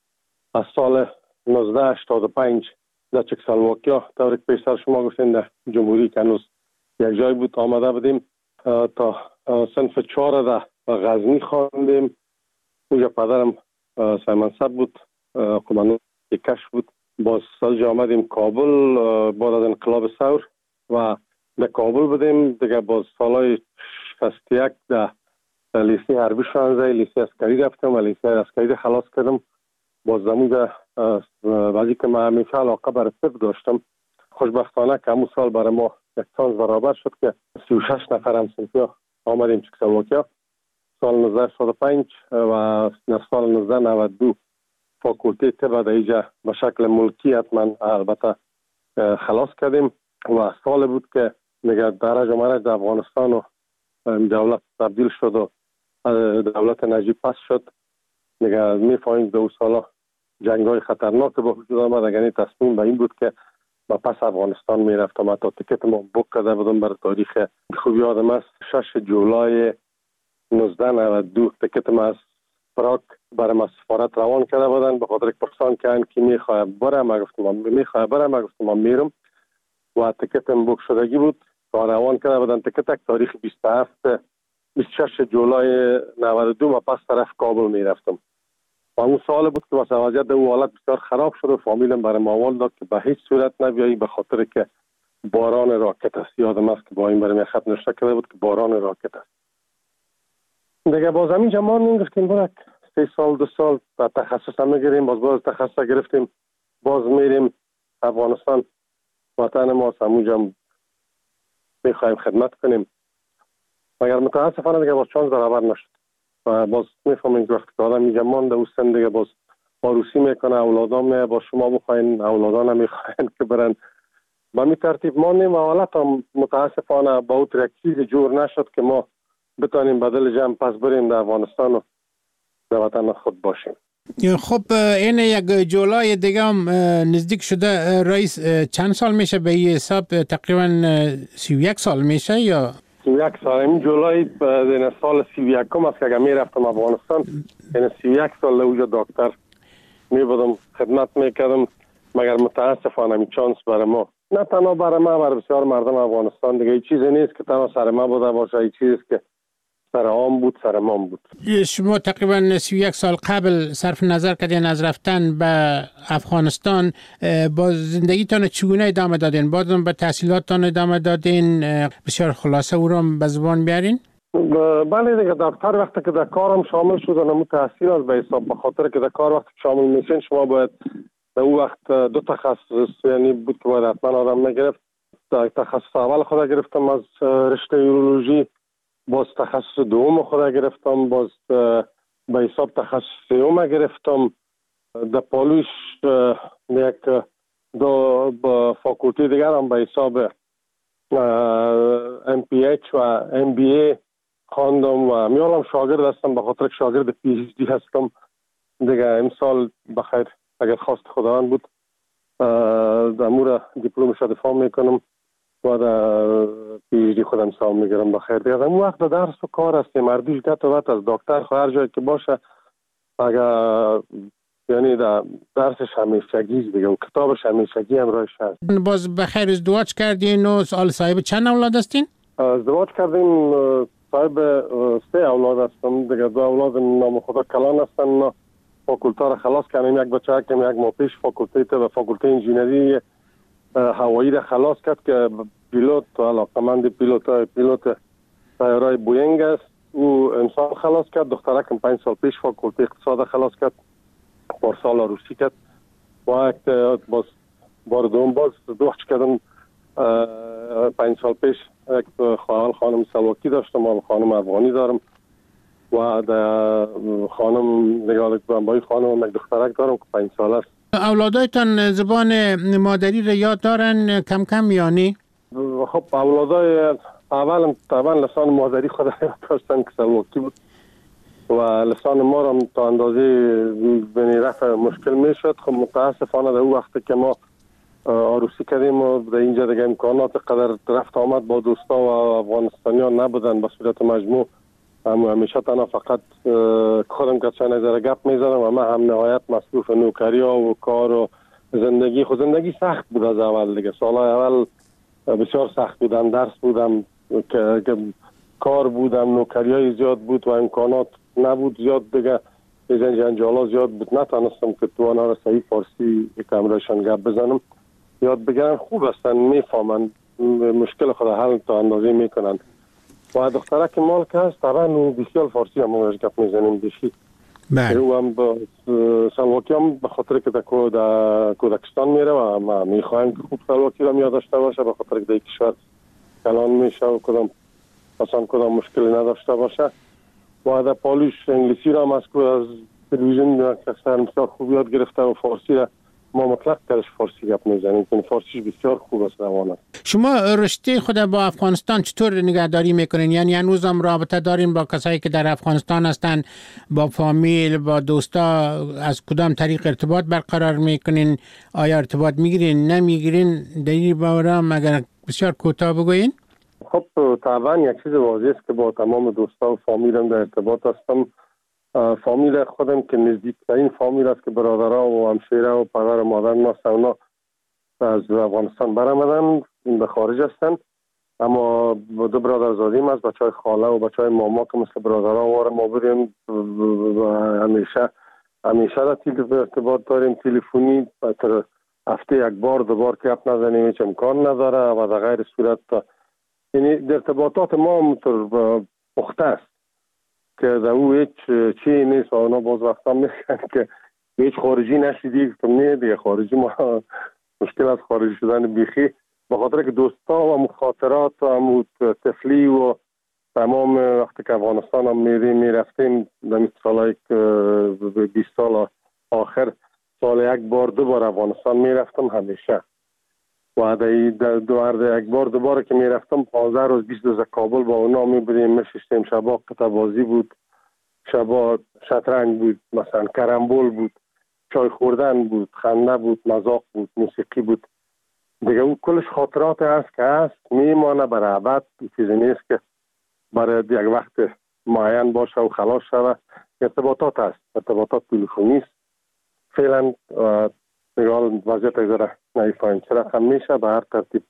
از سال نوزده هشتاد و پنج در چکسلواکیا، طوری که پیشتر شما گفتین در جمهوری که هنوز یک جای بود آمده بودیم تا صنف چهار در غزنی خواندیم. اونجا پدرم سیمنصب بود، قماندان کش بود. باز سال آمدیم کابل بعد از انقلاب ثور و در کابل بودیم دیگه. باز سالهای شصت و یک در لیسه حربی شانزده لیسه عسکری رفتم و لیسه عسکری خلاص کردم. باز زمون وقتی که من همیشه علاقه برای طب داشتم، خوشبختانه که همون سال برای ما یک سانس برابر شد که سی و شش نفر همسنفی آمدیم چکسلواکیا سال نوزده هشتاد و پنج و سال نوزده نود و دو فاکولته طب در اینجا به شکل ملکی حتما البته خلاص کردیم و سال بود که دیگه درج و مرج در افغانستان و دولت تبدیل شد و دولت نجیب پس شد. دیگه میفهمید دو سالا جنگ های خطرناک با وجود آمد. یعنی تصمیم به این بود که با پس افغانستان میرفتم. حتی تیکت ما بوک کرده بودم برای تاریخ خوب یادم است شش جولای نوزده نود و دو تیکت ما از پراگ برای ما سفارت روان کرده بودن، به خاطر که پرسان کردن که میخواه برم، ما گفتم میخواه برم، ما گفتم من میرم و تیکتم بوک شدگی بود تا روان کرده بودن. تیکت تاریخ بیست و هفت بیست و شش جولای نود و دو ما پس طرف کابل میرفتم و اون سال بود که واسه وضعیت در اون حالت بسیار خراب شد و فامیلم برای موال داد که به هیچ صورت نبیایی به خاطر که باران راکت است. یادم است که با این برای خط نشته کرده بود که باران راکت است. دیگه باز همین جمان میگفتیم برک سه سال دو سال تخصص هم میگیریم، باز باز تخصص گرفتیم، باز میریم افغانستان وطن ما همونجا میخوایم خدمت کنیم، مگر متاسفانه دیگه باز چانس برابر نشد و باز میفهمیم که وقتی که آدم اینجا مانده او سن دیگه باز آروسی میکنه، اولادان می با شما بخواین، اولادان هم میخواین که برن با می ترتیب ماندیم و حالت هم متاسفانه با او یک چیز جور نشد که ما بتانیم بدل جمع پس بریم در افغانستان و در وطن خود باشیم. خب این یک جولای دیگه هم نزدیک شده رئیس، چند سال میشه به این حساب؟ تقریبا سی و یک سال میشه یا سی و یک سال؟ این جولای این سال سی و یکم است که اگر میرفتم افغانستان، این سی و یک سال اوجا دکتر میبودم خدمت میکردم، مگر متاسفانه این چانس برای ما، نه تنها برای ما، برای بسیار مردم افغانستان دیگه این چیزی نیست که تنها سر ما بوده باشه، این چیزی که سر عام بود، سر ما بود. شما تقریبا سی و یک سال قبل صرف نظر کردین از رفتن به افغانستان، با زندگیتان چگونه ادامه دادین؟ بازم به تحصیلاتتان ادامه دادین؟ بسیار خلاصه او را به زبان بیارین. بله دیگه، دکتر وقتی که در کارم شامل شد نمو تحصیل از به حساب، به خاطر که در کار وقتی شامل میشین شما باید در اون وقت دو تخصص یعنی بود که باید حتما آدم میگرفت. تخصص اول خود گرفتم از رشته یورولوژی، باز تخصص دوم خود گرفتم، باز به حساب تخصص سوم گرفتم. در پالوش یک دو با فاکولتی دیگر هم به حساب ام پی اچ و ام بی ای خواندم و میالم شاگرد هستم، به خاطر شاگرد پی اچ دی هستم دیگه. امسال بخیر اگر خواست خداوند بود در مورد دیپلمش دفاع میکنم و در پی اچ دی خودم سام میگیرم بخیر دیگه. اون وقت درس و کار است، مردیش ده تا وقت از دکتر هر جایی که باشه اگر یعنی در درسش همیشگی دیگه و کتابش همیشگی هم روش هست. باز بخیر ازدواج کردین و سال صاحب چند اولاد هستین؟ ازدواج کردیم، صاحب سه اولاد هستم دیگه. دو اولاد نام خدا کلان هستن، فاکولته را خلاص کردیم. یک بچه که یک ماه پیش فاکولته و فاکولته انجینری هوایی را خلاص کرد که پیلوت علاقمند پیلوت پیلوت طیاره بوینگ است. او امسال خلاص کرد. دخترکم پنج سال پیش فاکولته اقتصاد خلاص کرد، پارسال روسی کرد. و یک باز بار دوم باز دوخت کردم پنج سال پیش یک خواهر خانم سلواکی داشتم و خانم افغانی دارم و در خانم نگاه بای خانم یک دخترک دارم که پنج سال است. اولادایتان زبان مادری را یاد دارن کم کم یعنی؟ خب اولادای اول طبعا لسان مادری خود یاد داشتن که سلواکی بود و لسان ما را تا اندازه بینی رفع مشکل می شد. خب متاسفانه در اون وقت که ما عروسی کردیم و در اینجا دیگه امکانات قدر رفت آمد با دوستا و افغانستانیان نبودن به صورت مجموع. هم همیشه تنها فقط خودم که چند نظر گپ میزنم و من هم نهایت مصروف نوکری ها و کار و زندگی. خود زندگی سخت بود از اول دیگه، سالهای اول بسیار سخت بودم، درس بودم که کار بودم، نوکری های زیاد بود و امکانات نبود زیاد دیگه، جنجالا زیاد بود، نتانستم که تو آنها را صحیح فارسی کامرایشان گپ بزنم یاد بگیرن. خوب هستن، میفهمن مشکل خود حل تا اندازه میکنن و دختره که مال که هست طبعا بسیار فارسی هم اونش گپ میزنیم بشی. بله. او هم با سلواکی هم به خاطر که در کودکستان میره و ما میخوایم که خوب سلواکی را یاد داشته باشه، به خاطر که در کشور کلان میشه و کدام اصلا کدام مشکلی نداشته باشه. و در پالوش انگلیسی را هم از تلویزیون مثلا خوب یاد گرفته و فارسی را ما مطلق درش فارسی گپ میزنیم که فارسیش بسیار خوب است روان است. شما رشته خود با افغانستان چطور نگهداری میکنین؟ یعنی هنوز هم رابطه دارین با کسایی که در افغانستان هستن، با فامیل، با دوستا؟ از کدام طریق ارتباط برقرار میکنین؟ آیا ارتباط میگیرین نمیگیرین؟ در این باره مگر بسیار کوتاه بگوین؟ خب طبعا یک چیز واضح است که با تمام دوستا و فامیلم در ارتباط هستم. فامیل خودم که نزدیکترین فامیل است که برادرها و همشیره و پدر و مادر ما اونا از افغانستان برآمدن، به خارج هستن، اما دو برادرزادیم از بچهای خاله و بچهای ماما که مثل برادرها واره ما بودیم و همیشه همیشه را ارتباط داریم تلفنی، تر هفته یک بار دو بار که اپ نزنیم هیچ امکان نداره و در غیر صورت یعنی ارتباطات ما متر پخته است که در او هیچ چی نیست و اونا باز وقتا میگن که هیچ خارجی نشیدی که نه دیگه خارجی ما مشکل از خارجی شدن بیخی به خاطر که دوستا و مخاطرات و طفلی و تمام وقتی که افغانستان هم میریم میرفتیم در سالهای بیست سال آخر سال یک بار دو بار افغانستان میرفتم همیشه و در دو یک بار دو بار که میرفتم پانزده روز بیست روز کابل با اونا میبودیم میشستیم شبا قطع بازی بود شبا شطرنج بود مثلا کرمبول بود چای خوردن بود خنده بود مذاق بود موسیقی بود دیگه اون کلش خاطرات هست که هست میمانه برای ابد چیزی نیست که برای یک وقت معین باشه و خلاص شوه ارتباطات هست ارتباطات تلفنی است فعلا نگاه وضعیت ذره نمیفهمیم چه رقم میشه به هر ترتیب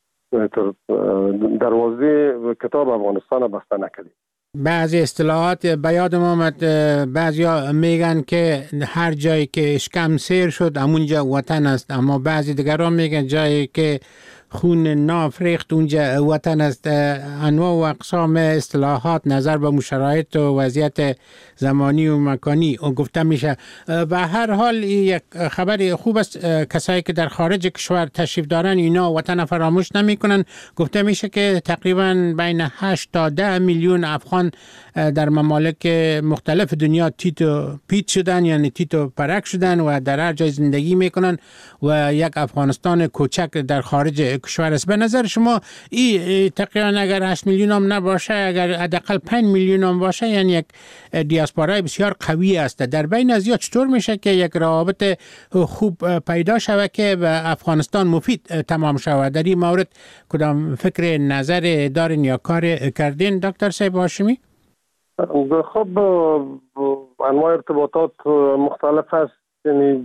دروازه کتاب افغانستان بسته نکردیم. بعضی اصطلاحات به یادم آمد بعضی ها میگن که هر جایی که اشکم سیر شد همونجا وطن است، اما بعضی دیگران میگن جایی که خون ناف ریخت اونجا وطن است. انواع و اقسام اصطلاحات نظر به شرایط و وضعیت زمانی و مکانی گفته میشه. به هر حال یک خبر خوب است کسایی که در خارج کشور تشریف دارن اینا وطن فراموش نمی کنن. گفته میشه که تقریبا بین هشت تا ده میلیون افغان در ممالک مختلف دنیا تیتو پیت شدن، یعنی تیتو پرک شدن و در هر جای زندگی میکنن و یک افغانستان کوچک در خارج کشور است. به نظر شما این تقریبا اگر هشت میلیون هم نباشه، اگر حداقل پنج میلیون هم باشه، یعنی یک دیاسپورای بسیار قوی است. در بین از یا چطور میشه که یک روابط خوب پیدا شود که به افغانستان مفید تمام شود؟ در این مورد کدام فکر نظر دارین یا کار کردین دکتر صاحب هاشمی؟ خب انواع ارتباطات مختلف است، یعنی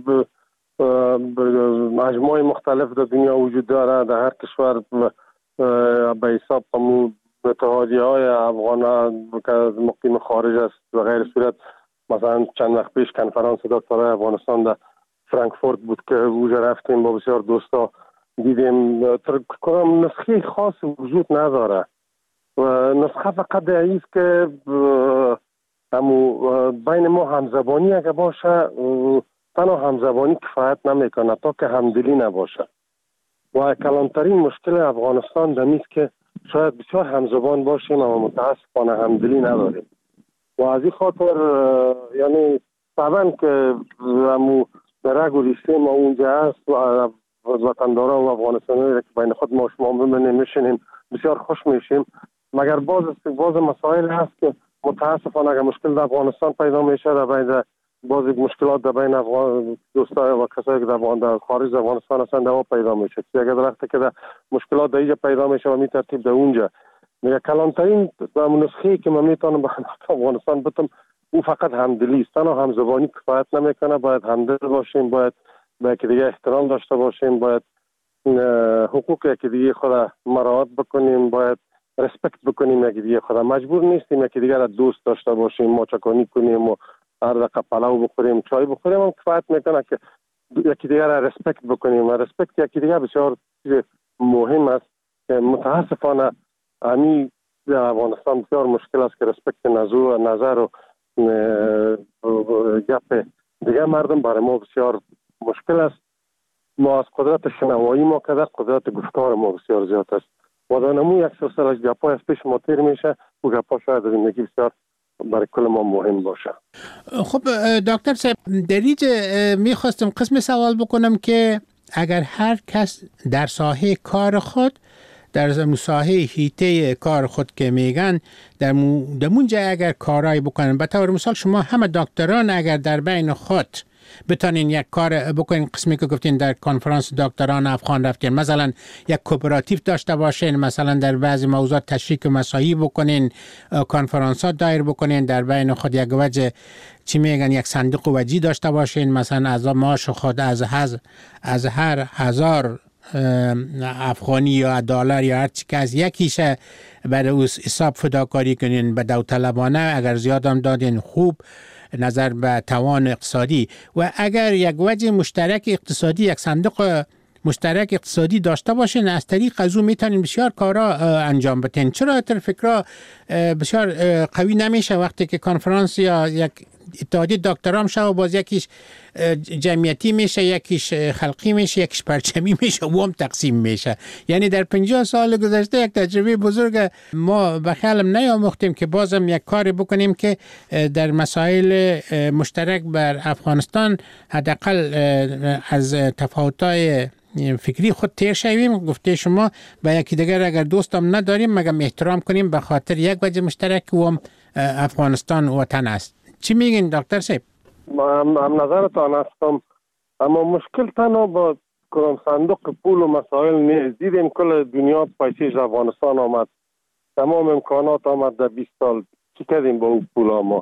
مجموعه مختلف در دنیا وجود داره. در هر کشور به حساب همون اتحادیه های افغان که مقیم خارج است و غیر صورت مثلا چند وقت پیش کنفرانس دکترای افغانستان در فرانکفورت بود که اونجا رفتیم با بسیار دوستا دیدیم. کنم نسخه خاص وجود نداره و نسخه فقط دیگه که همو بین ما همزبانی اگه باشه تنها همزبانی کفایت نمیکنه تا که همدلی نباشه و کلانترین مشکل افغانستان دمیست که شاید بسیار همزبان باشیم اما متاسفانه همدلی نداریم و از این خاطر یعنی طبعا که همو درگ و ریسته ما اونجا هست و وطنداران و افغانستانی که بین خود ما شما ببینیم میشینیم بسیار خوش میشیم، مگر باز باز مسائل هست که متاسفانه اگر مشکل در افغانستان پیدا میشه در بین باز مشکلات در بین افغان دوستای و کسایی که در خارج افغانستان هستند در پیدا میشه. اگر وقتی که در مشکلات در اینجا پیدا میشه و می ترتیب در اونجا میگه کلانترین نسخه‌ای که من میتونم به افغانستان بتم او فقط همدلی است. تنها همزبانی کفایت نمیکنه، باید همدل باشیم، باید به یکی دیگه احترام داشته باشیم، باید حقوق یکی دیگه خود مراعات بکنیم، باید رسپکت بکنیم یکی دیگه خود. مجبور نیستیم یکی دیگه را دوست داشته باشیم، ماچکانی کنیم و هر دقیقه پلاو بخوریم چای بخوریم هم کفایت میکنه که یکی دیگه را رسپکت بکنیم و رسپکت یکی دیگه بسیار چیز مهم است که متاسفانه همی در افغانستان بسیار مشکل است که رسپکت نظر و گپ دیگه مردم برای ما بسیار مشکل است. ما از قدرت شنوایی ما کده قدرت گفتار ما بسیار زیاد است و در نمو یک سلسله گپای از پیش ما تیر میشه و گپا شاید در زندگی بسیار برای کل ما مهم باشه. خب دکتر صاحب در اینجا میخواستم قسم سوال بکنم که اگر هر کس در ساحه کار خود در ساحه هیته کار خود که میگن در مونجا اگر کارایی بکنن، به طور مثال شما همه دکتران اگر در بین خود بتانین یک کار بکنین، قسمی که گفتین در کنفرانس دکتران افغان رفتین، مثلا یک کوپراتیو داشته باشین، مثلا در بعضی موضوعات تشریک مساعی بکنین، کنفرانسات دایر بکنین، در بین خود یک وجه چی میگن یک صندوق وجی داشته باشین، مثلا از معاش خود از هز از هر هزار افغانی یا دلار یا هر چی که از یکیشه برای حساب فداکاری کنین به داوطلبانه، اگر زیاد هم دادین خوب. نظر به توان اقتصادی و اگر یک وجه مشترک اقتصادی، یک صندوق مشترک اقتصادی داشته باشین، از طریق از او میتونین بسیار کارا انجام بدین. چرا تر فکرها بسیار قوی نمیشه وقتی که کنفرانس یا یک اتحادیه دکترام شه و باز یکیش جمعیتی میشه، یکیش خلقی میشه، یکیش پرچمی میشه و هم تقسیم میشه. یعنی در پنجاه سال گذشته یک تجربه بزرگ ما به خیالم نیاموختیم که بازم یک کاری بکنیم که در مسائل مشترک بر افغانستان حداقل از تفاوت‌های فکری خود تیر شویم. گفته شما به یکی دیگر اگر دوستم نداریم مگم احترام کنیم به خاطر یک وجه مشترک و هم افغانستان وطن است. چی میگین دکتر صاحب؟ هم, هم نظرتان هستم، اما مشکل تنها با کدام صندوق پول و مسائل نیست. دیدیم کل دنیا پیسیش افغانستان آمد، تمام امکانات آمد در بیست سال. چی کردیم با او پول ما؟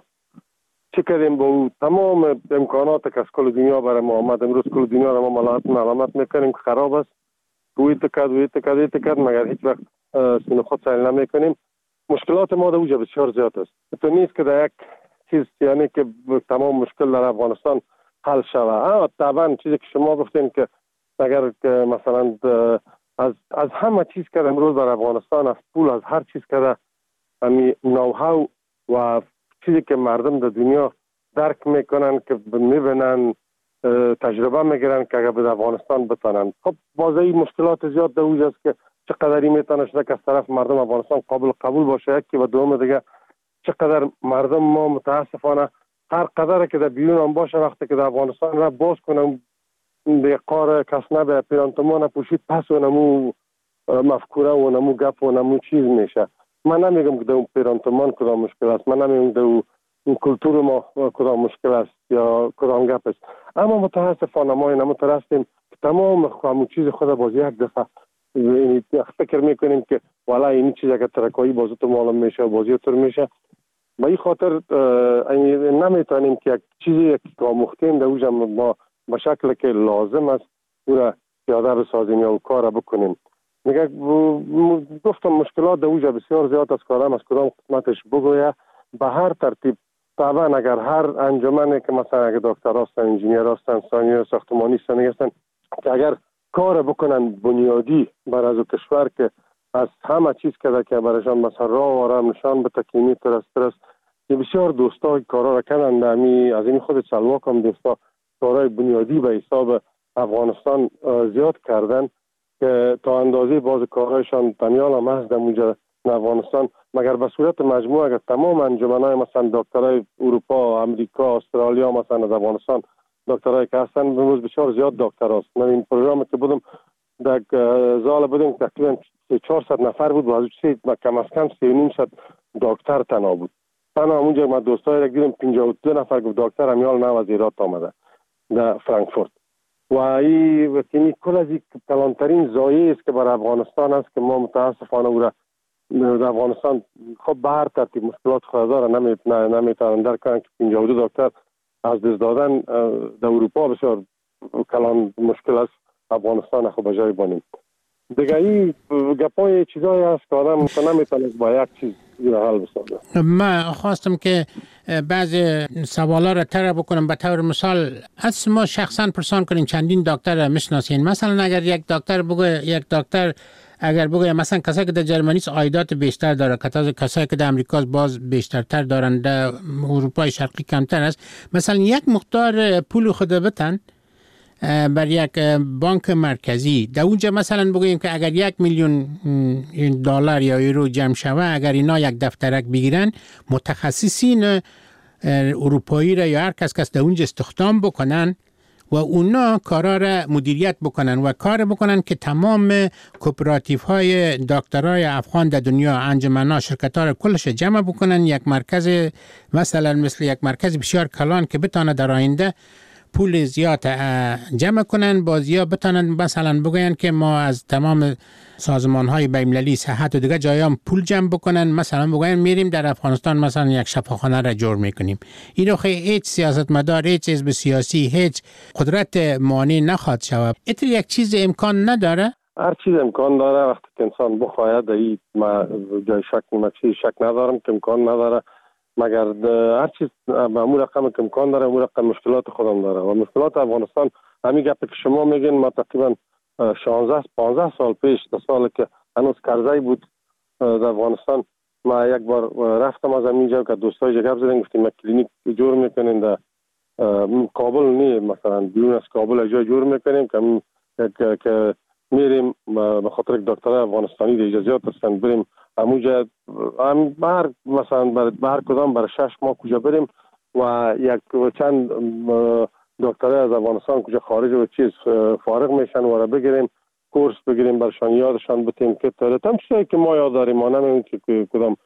چی کردیم با او؟ تمام امکانات که از کل دنیا برای ما آمد، امروز کل دنیا را ما ملامت ملامت میکنیم که خراب است، ویت کرد ویت کرد ویت کرد، مگر هیچ وقت سینو خود سهل نمیکنیم. مشکلات ما در اوجا بسیار زیاد است. تو نیست که در یک چیز یعنی که تمام مشکل در افغانستان حل شود. طبعا چیزی که شما گفتین که اگر که مثلا از از همه چیز که امروز در افغانستان، از پول، از هر چیز که امی نوهاو و چیزی که مردم در دنیا درک میکنن که میبینن تجربه میگیرن که اگر به افغانستان بتانن. خب بازی مشکلات زیاد در اوجاست که چقدری میتونه شده که از طرف مردم افغانستان قابل قبول باشه، یکی و دوم دیگه چقدر مردم ما متاسفانه هر قدر که در بیرون هم باشه وقتی که در افغانستان را باز کنم دیگه قار کس نبه پیانتمان پوشید پس و نمو مفکوره و نمو گپ و نمو چیز میشه. من نمیگم که در اون پیانتمان کدام مشکل است، من نمیگم در اون کلتور ما کدام مشکل است یا کدام گپ است، اما متاسفانه ما این مترسیم که تمام همون چیز خود باز یک دفعه فکر میکنیم که والا این چیزی که ترکایی بازو تو معلوم میشه و بازی طور میشه. به این خاطر نمیتونیم که یک چیزی که آموختیم در اوجا ما به شکل که لازم است او را پیاده بسازیم یا کار بکنیم. میگه گفتم مشکلات در اوجا بسیار زیاد از کارم از کدام قسمتش بگویه به هر ترتیب. طبعا اگر هر انجمنی که مثلا اگر دکتر هستن، انجینیر هستن، سانی ساختمانی هستن که اگر کار بکنن بنیادی برای از کشور که از همه چیز که که برایشان مثلا راه و آرام نشان به تکیمی ترسترس که بسیار دوستا کارا را کردن امی از این خود سلواک هم دوستا کارهای بنیادی به حساب افغانستان زیاد کردن که تا اندازه باز کارهایشان تنیال هم هست در موجه افغانستان، مگر به صورت مجموع اگر تمام انجمنهای مثلا دکترای اروپا، امریکا، استرالیا مثلا از افغانستان دکترای که هستن بموز بسیار زیاد دکتر هست. من این پروگرامی که بودم در زال بودیم تقریبا چهارصد نفر بود و از سی کم از کم سی و نیم صد دکتر تنها بود. تنها اونجا ما دوستای را دیدم پنجاه و دو نفر گفت دکتر همیال نو از ایران آمده در فرانکفورت. و این وقتی کل از این کلانترین زایه است که برای افغانستان است که ما متاسفانه او را در افغانستان خب به هر ترتیب مشکلات خود داره نمیتونن درک کنن که پنجاه و دو دکتر از دست دادن در اروپا بسیار کلان مشکل است، افغانستان خب بجای بانیم دیگه. این گپای چیزایی هست که آدم نمیتونه با یک چیز حل بسازه. من خواستم که بعضی سوالا را طرح بکنم. به طور مثال از ما شخصا پرسان کنیم چندین دکتر میشناسین. مثلا اگر یک دکتر بگه یک دکتر اگر بگه مثلا کسایی که در جرمنی عایدات بیشتر داره، کسایی که در امریکا باز بیشترتر دارن، در اروپای شرقی کمتر است، مثلا یک مقدار پول خود بتن بر یک بانک مرکزی در اونجا مثلا بگوییم که اگر یک میلیون دلار یا یورو جمع شوه، اگر اینا یک دفترک بگیرن، متخصصین اروپایی را یا هر کس کس در اونجا استخدام بکنن و اونا کارا را مدیریت بکنن و کار بکنن که تمام کوپراتیف های دکترای افغان در دنیا، انجمن‌ها، شرکت‌ها را کلش جمع بکنن یک مرکز، مثلا مثل یک مرکز بسیار کلان که بتانه در آینده پول زیاد جمع کنن، بازیا بتانن مثلا بگوین که ما از تمام سازمان های بین‌المللی صحت و دیگه جایام پول جمع بکنن، مثلا بگوین میریم در افغانستان مثلا یک شفاخانه را جور میکنیم. این رو هیچ سیاستمدار، هیچ حزب سیاسی، هیچ قدرت مانع نخواد شود. اتر یک چیز امکان نداره؟ هر چیز امکان داره وقتی که انسان بخواهد. این ما جای شک ما چیز شک ندارم که امکان نداره مگر هر چیز به امور رقم که امکان داره امور رقم مشکلات خودم داره و مشکلات افغانستان همین گپ که شما میگین ما تقریبا شانزده پانزده سال پیش تا سال که هنوز کرزی بود در افغانستان ما یک بار رفتم از همینجا که دوستای گپ زدیم گفتیم ما کلینیک جور میکنیم در کابل نه مثلا بیرون از کابل جای جور میکنیم که که میریم به خاطر دکتر افغانستانی در اجازهات هستن بریم همونجا هم بر مثلا بر هر کدام بر شش ماه کجا بریم و یک چند دکتر از افغانستان کجا خارج و چیز فارغ میشن و را بگیریم کورس بگیریم برشان یادشان بتیم که تلت هم چیزایی که ما یاد داریم ما نمیم که کدام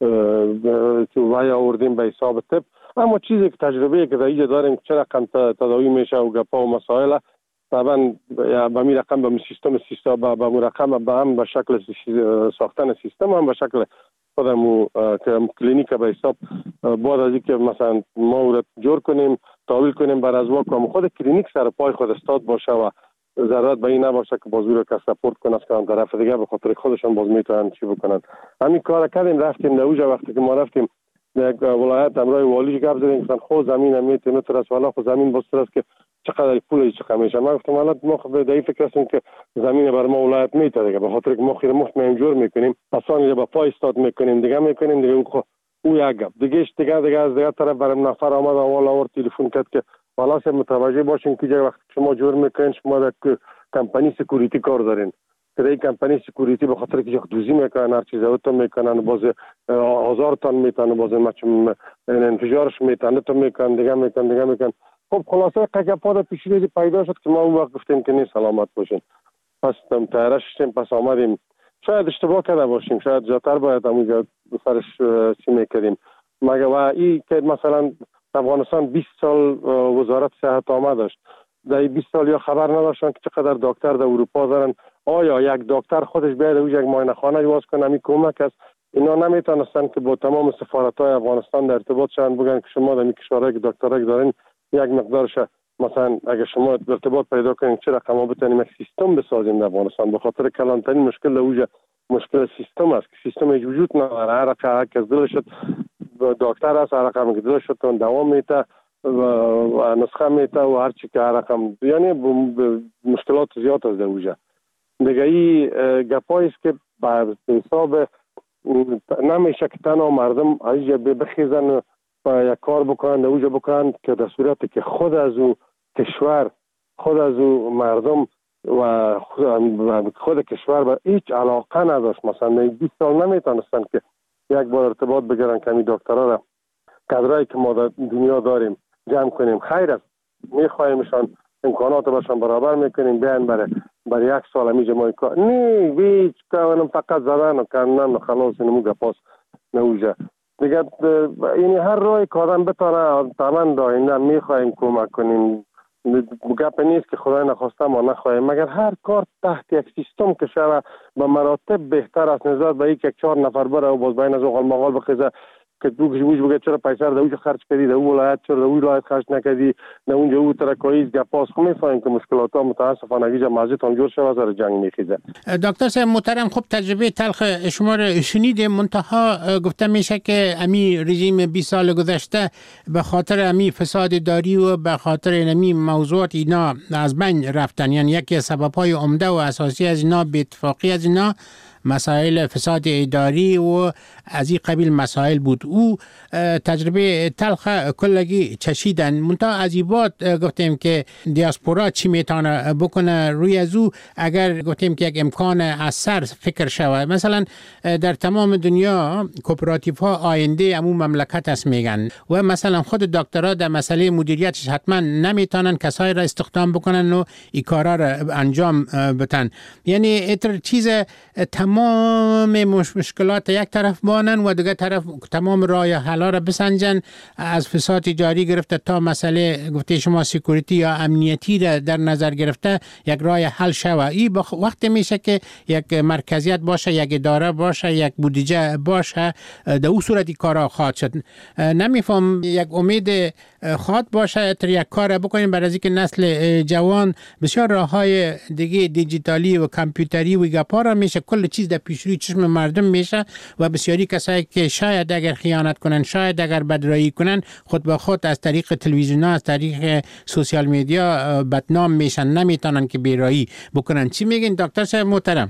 وای آوردیم به حساب طب اما چیزی که تجربه که در اینجا داریم چه رقم تداوی میشه و گپا و مسائل طبعا به می رقم به می سیستم سیستم به می رقم به هم به شکل ساختن سیستم هم به شکل خودمو که کلینیک به حساب بعد از اینکه مثلا ما او جور کنیم تحویل کنیم بر از واقع خود کلینیک سر پای خود استاد باشه و ضرورت به این نباشه که بازور که سپورت کنه از کام طرف دیگه به خاطر خودشون باز میتونن چی بکنن همین کار کردیم رفتیم در اوجا وقتی که ما رفتیم یک ولایت امرای والیش گپ زدیم گفتن خو زمین میتونه ترس والا خو زمین بس ترس که چقدر پول چقدر میشه ما گفتم حالا ما خب در این فکر هستیم که زمین بر ما ولایت میتونه دیگه به خاطر که ما خیر مخت جور میکنیم پسانی با پای استاد میکنیم دیگه میکنیم دیگه او او یک گپ دیگه دیگه دیگه از دیگه طرف برام نفر آمد اول آورد تلفن کرد که والا سه متوجه باشین که وقتی شما جور میکنین شما در کمپانی سکیوریتی کار دارین که این کمپانی سکیوریتی به خاطر که دوزی میکنن هر چیز اوتو میکنن باز هزار تن میتونه باز مچم انفجارش میتونه تو میکنن دیگه میکنن دیگه میکنن خب خلاصه قگپا پیشروی پیدا شد که ما اون وقت گفتیم که نیست سلامت باشین پس تم تیارش شدیم پس آمدیم شاید اشتباه کرده باشیم شاید جاتر باید همونجا سرش چی میکردیم مگه و این که مثلا افغانستان بیست سال وزارت صحت آمد داشت در بیست سال یا خبر نداشتن که چقدر دکتر در اروپا دارن آیا یک دکتر خودش بیاد او یک معاینه خانه باز کنه می کمک است اینا نمیتونستن که با تمام سفارت‌های افغانستان در ارتباط شدن بگن که شما در این کشورهای که دکترها دارین یک مقدارش مثلا اگه شما ارتباط پیدا کنین چه رقم بتونیم یک سیستم بسازیم در افغانستان به خاطر کلانترین مشکل اوجه مشکل سیستم است که سیستم هیچ وجود نداره هر رقم که دل شد دکتر است هر رقم که دل شد اون دوام میته و نسخه میته و هر چی که هر رقم یعنی مشکلات زیاد است در اوجه دیگه این گپایی است که به حساب نمیشه که تنها مردم اینجا بخیزن و یک کار بکنن در اوجه بکنن که در صورتی که خود از او کشور خود از او مردم و خود, خود کشور به هیچ علاقه نداشت مثلا بیست سال نمیتونستن که یک بار ارتباط بگیرن که این دکترها را کادرایی که ما در دنیا داریم جمع کنیم خیر است میخوایمشان امکانات برشان برابر میکنیم بیان برای برای یک سال همیشه ما کار نه هیچ کارم فقط زدن و کردن و خلاص اینمو گپاس نوجه دیگه یعنی هر راهی که آدم بتونه تمام داینده میخوایم کمک کنیم گپ نیست که خدای نخواسته ما نخواهیم مگر هر کار تحت یک سیستم که شود به مراتب بهتر است نسبت به یک چهار نفر بره و باز بین از اوغال مغال بخیزه که تو گوش بگه چرا پیسه رو دوج خرج کردی در ولایت چرا در ولایت خرج نکردی در اونجا او ترکایز گپاس خو میفهمیم که مشکلات ها متاسفانه گیجا مازیت هم جور شود سر جنگ میخیزه. دکتر صاحب محترم خب تجربه تلخ شما رو شنیدیم منتها گفته میشه که امی رژیم بیست سال گذشته به خاطر امی فساد داری و به خاطر امی موضوعات اینا از بین رفتن یعنی یکی از سبب‌های عمده و اساسی از اینا به اتفاقی از اینا مسائل فساد اداری و از این قبیل مسائل بود او تجربه تلخ کلگی چشیدن منتها از این بعد گفتیم که دیاسپورا چی میتونه بکنه روی از او اگر گفتیم که یک امکان اثر فکر شود مثلا در تمام دنیا کوپراتیو ها آینده امو مملکت است میگن و مثلا خود دکترها در مسئله مدیریتش حتما نمیتونن کسای را استخدام بکنن و این کارا را انجام بدن یعنی اتر چیز تمام مشکلات یک طرف بانن و دیگه طرف تمام راه حل را بسنجن از فساد جاری گرفته تا مسئله گفته شما سکیوریتی یا امنیتی را در نظر گرفته یک راه حل شوه این وقت میشه که یک مرکزیت باشه یک اداره باشه یک بودجه باشه در اون صورتی کارا خواهد شد نمیفهم یک امید خواهد باشه تر یک کار بکنیم برای اینکه نسل جوان بسیار راههای دیگه دیجیتالی و کامپیوتری و گپا را میشه کل چیز چیز در پیشروی چشم مردم میشه و بسیاری کسایی که شاید اگر خیانت کنن، شاید اگر بدرایی کنن، خود به خود از طریق تلویزیون ها، از طریق سوشال میدیا بدنام میشن، نمیتونن که بیرایی بکنن. چی میگین دکتر صاحب محترم؟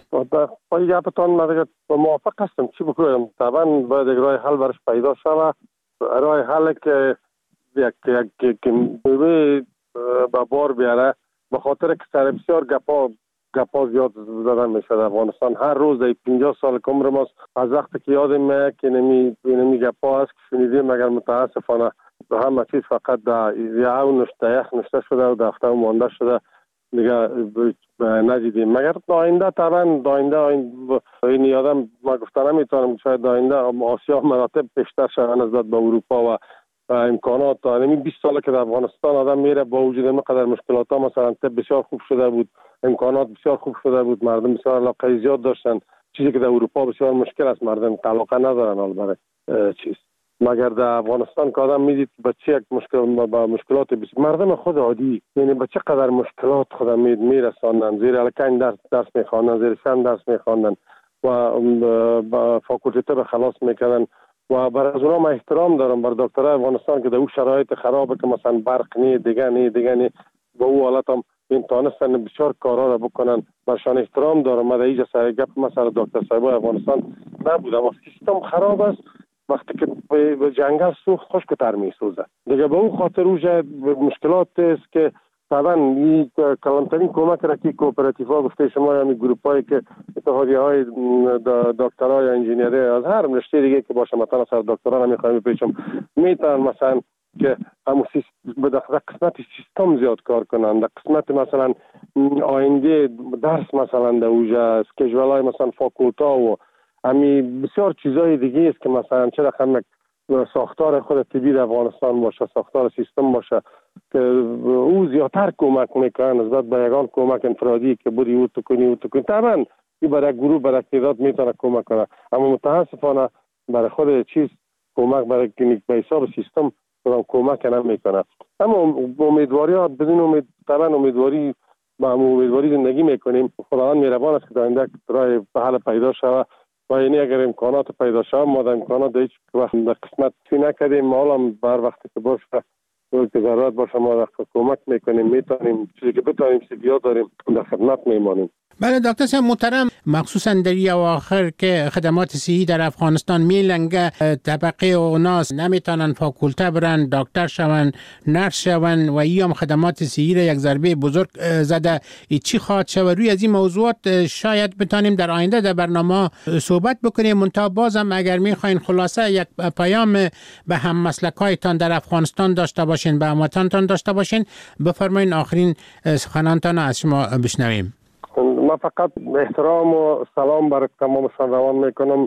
با یک گپتان من دیگه موافق هستم. چی بکنم؟ طبعا باید یک راه حل برش پیدا شود. راه حل که یک یک که موضوع به بار بیاره، به خاطر که سر بسیار گپا گپا زیاد زدن میشه در افغانستان. هر روز در پنجاه سال که عمر ماست، از وقتی که یادم میاد که نمی نمی گپا هست که شنیدیم، مگر متاسفانه به همه چیز فقط در یه نشته یک نشته شده و در هفته مانده شده دیگه ندیدیم. مگر آینده طبعا آینده این یادم ما گفتن نمیتونم، شاید آینده آسیا مراتب بیشتر شود نسبت به اروپا و امکانات. تا بیست ساله که در افغانستان آدم میره، با وجود اینقدر مشکلات ها، مثلا طب بسیار خوب شده بود، امکانات بسیار خوب شده بود، مردم بسیار علاقه زیاد داشتن، چیزی که در اروپا بسیار مشکل است، مردم علاقه ندارن البته چیز. مگر در افغانستان که آدم میدید به چه یک مشکل با مشکلات بسیار مردم خود عادی، یعنی به چه قدر مشکلات خود می میرساندن، زیر الکن درس درس میخواندن، زیر سن درس میخواندن و با فاکولته به خلاص میکردن. و برای از اونها من احترام دارم بر دکترای افغانستان که در اون شرایط خرابه که مثلا برق نی دیگه نی دیگه نی با اون حالت هم این تانستن بسیار کارا را بکنن، برشان احترام دارم. من در اینجا سر گپ مثلا دکتر صاحبای افغانستان نبودم و سیستم خراب است. وقتی که به جنگل سوخت خشکتر میسوزه دیگه. به اون خاطر اوجه مشکلات است که طبعا این کلانترین کمک را که کوپراتیف ها گفته شما، یعنی گروپ هایی که اتحادیه های دکترها یا انجینیری از هر رشته دیگه که باشه، مثلا سر دکترا نمیخوایم بپیچم، میتونن مثلا که همون به در قسمت سیستم زیاد کار کنن، در قسمت مثلا آینده درس مثلا در اوجه اسکیجول های مثلا فاکولتا و همی بسیار چیزای دیگه است که مثلا چه رقم ساختار خود طبی در افغانستان باشه، ساختار سیستم باشه که او زیادتر کمک میکنه نسبت به یگان کمک انفرادی که بودی او تو کنی او تو کنی. طبعا این برای گروه برای تعداد میتونه کمک کنه، اما متاسفانه برای خود چیز کمک برای کلینیک به حساب سیستم کمک نمیکنه. اما امیدواری ها بدون امید، طبعا امیدواری با امیدواری زندگی میکنیم. خداوند مهربان است که در آینده راه حل پیدا شود و یعنی اگر امکانات پیدا شود، ما در امکانات در هیچ وقت در قسمت فی نکردیم، ما هم بر وقتی که باشه که ضرورت باشه ما در کمک میکنیم، میتونیم چیزی که بتونیم سیبیا داریم در خدمت میمانیم. بله دکتر صاحب محترم، مخصوصا در این اواخر که خدمات صحی در افغانستان میلنگه، طبقه اوناس نمیتونن فاکولته برن، دکتر شون، نرس شون و ای هم خدمات صحی را یک ضربه بزرگ زده. ای چی خواهد شود؟ روی از این موضوعات شاید بتانیم در آینده در برنامه صحبت بکنیم. منتها بازم اگر میخواین خلاصه یک پیام به هم مسلکایتان در افغانستان داشته باشین، به هموطنتان داشته باشین، بفرمایین آخرین سخنانتان از شما بشنویم. من فقط احترام و سلام برای تمامشان روان میکنم.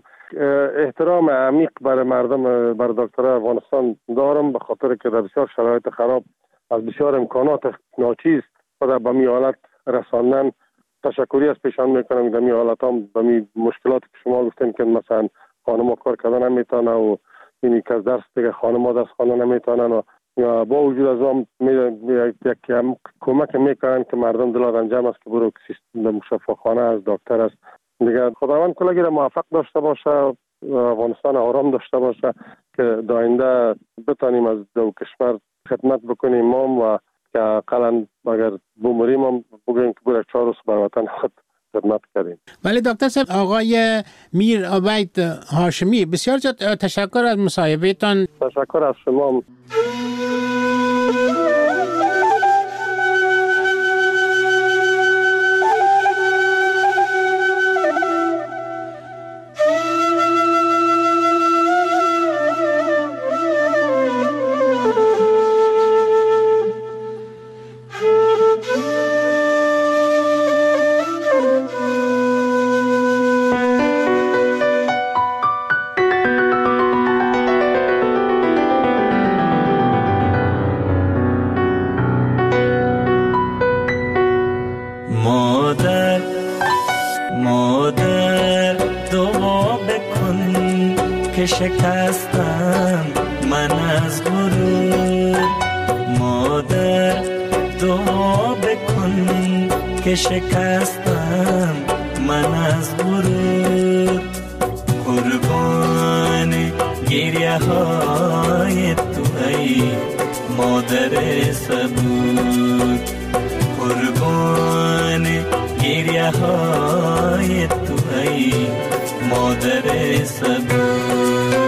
احترام عمیق برای مردم، برای دکترای افغانستان دارم، به خاطر که در بسیار شرایط خراب از بسیار امکانات ناچیز خود به می حالت رساندن. تشکری از پیشان میکنم در می حالت هم به می مشکلاتی که شما گفتین که مثلا خانم کار کردن نمیتونه و اینی که از درس دیگه خانم درس خواندن نمیتونن و با وجود از آن یک کمک میکنن که مردم دلار انجام است که برو سیستم شفاخانه از دکتر است دیگه. خداوند کلگی را موفق داشته باشه، افغانستان آرام داشته باشه که داینده بتانیم از دو کشور خدمت بکنیم ما و که اقلا اگر بمریم هم بگویم که برای چهار روز بر وطن خود خدمت کردیم. بله دکتر صاحب، آقای میر عبید هاشمی، بسیار زیاد تشکر از مصاحبهتان. تشکر از شما. شکستم من از غرور، مادر دعا بکن که شکستم من از غرور، قربان گریه های تو ای مادر صبور، قربان گریه های تو ای مادر صبور.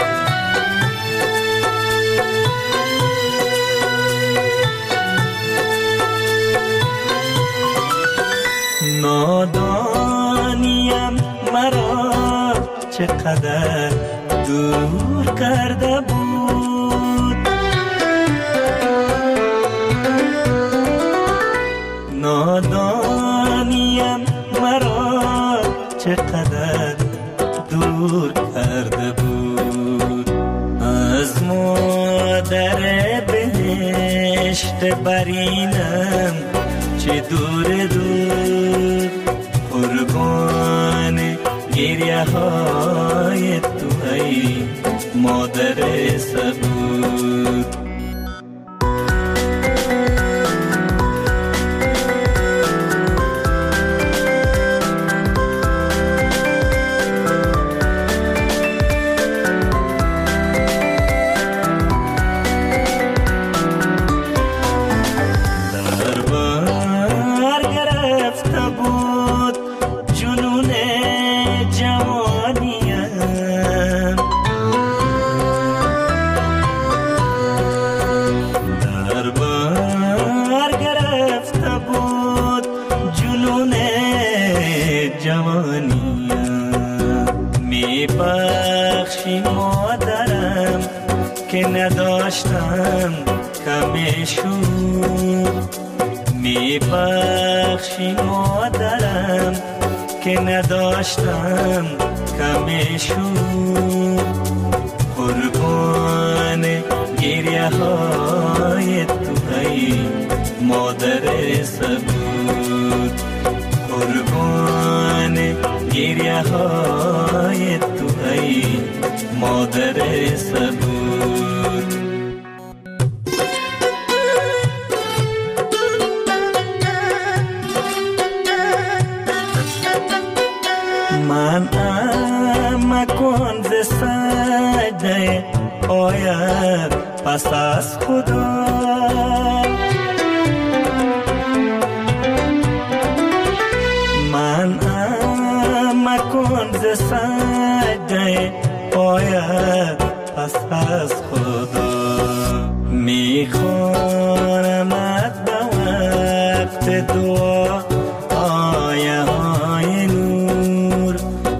نادانیم مرا چقدر دور کرده بود، نادانیم مرا چقدر دور کرده بود، از مادر بهشت برینم چه دور دور، قربان گریه های تو ای مادر صبور. نداشتم کمیشون، می بخشی مادرم که نداشتم کمیشون، قربان گریه های تو ای مادر صبور، قربان گریه های تو ای مادر صبور. من ام کن ز سجده آید پس از خدا، من ام کن ز سجده آید پس از خدا، میخوانمت به وقت دعا آیه های نور،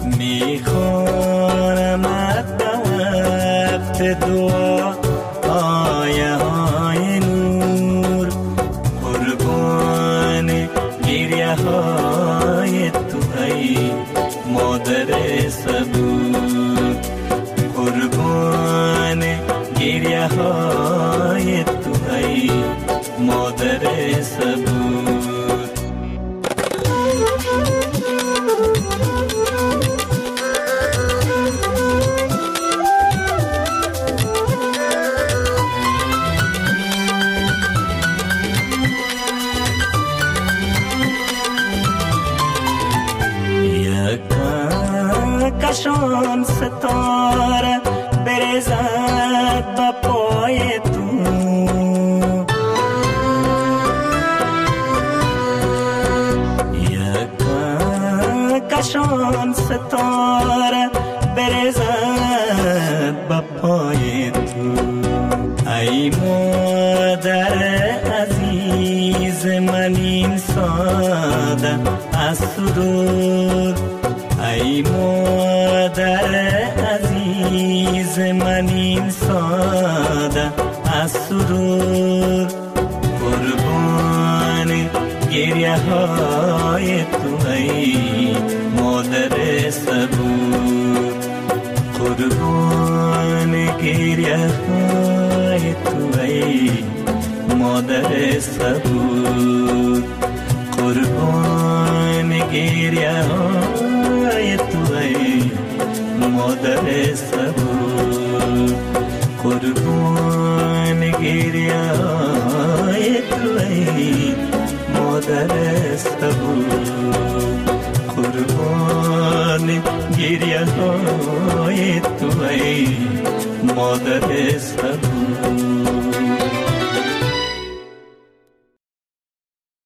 میخوانمت به وقت دعا آیه های نور، قربان گریه های تو ای مادر صبور، قربان گریه های تو ای مادر صبور. کشان ستاره برزد با پای تو، یکا کشان ستاره برزد با پای تو، ای مادر عزیز من این ساده از سرور، ای مادر عزیز من این ساده از سرور، قربان گریه های تو ای مادر صبور، قربان گریه های تو ای مادر صبور، قربان گریه های تو ای مادر صبور، قربان گریه های تو ای مادر صبور، قربان گریه های تو ای مادر صبور.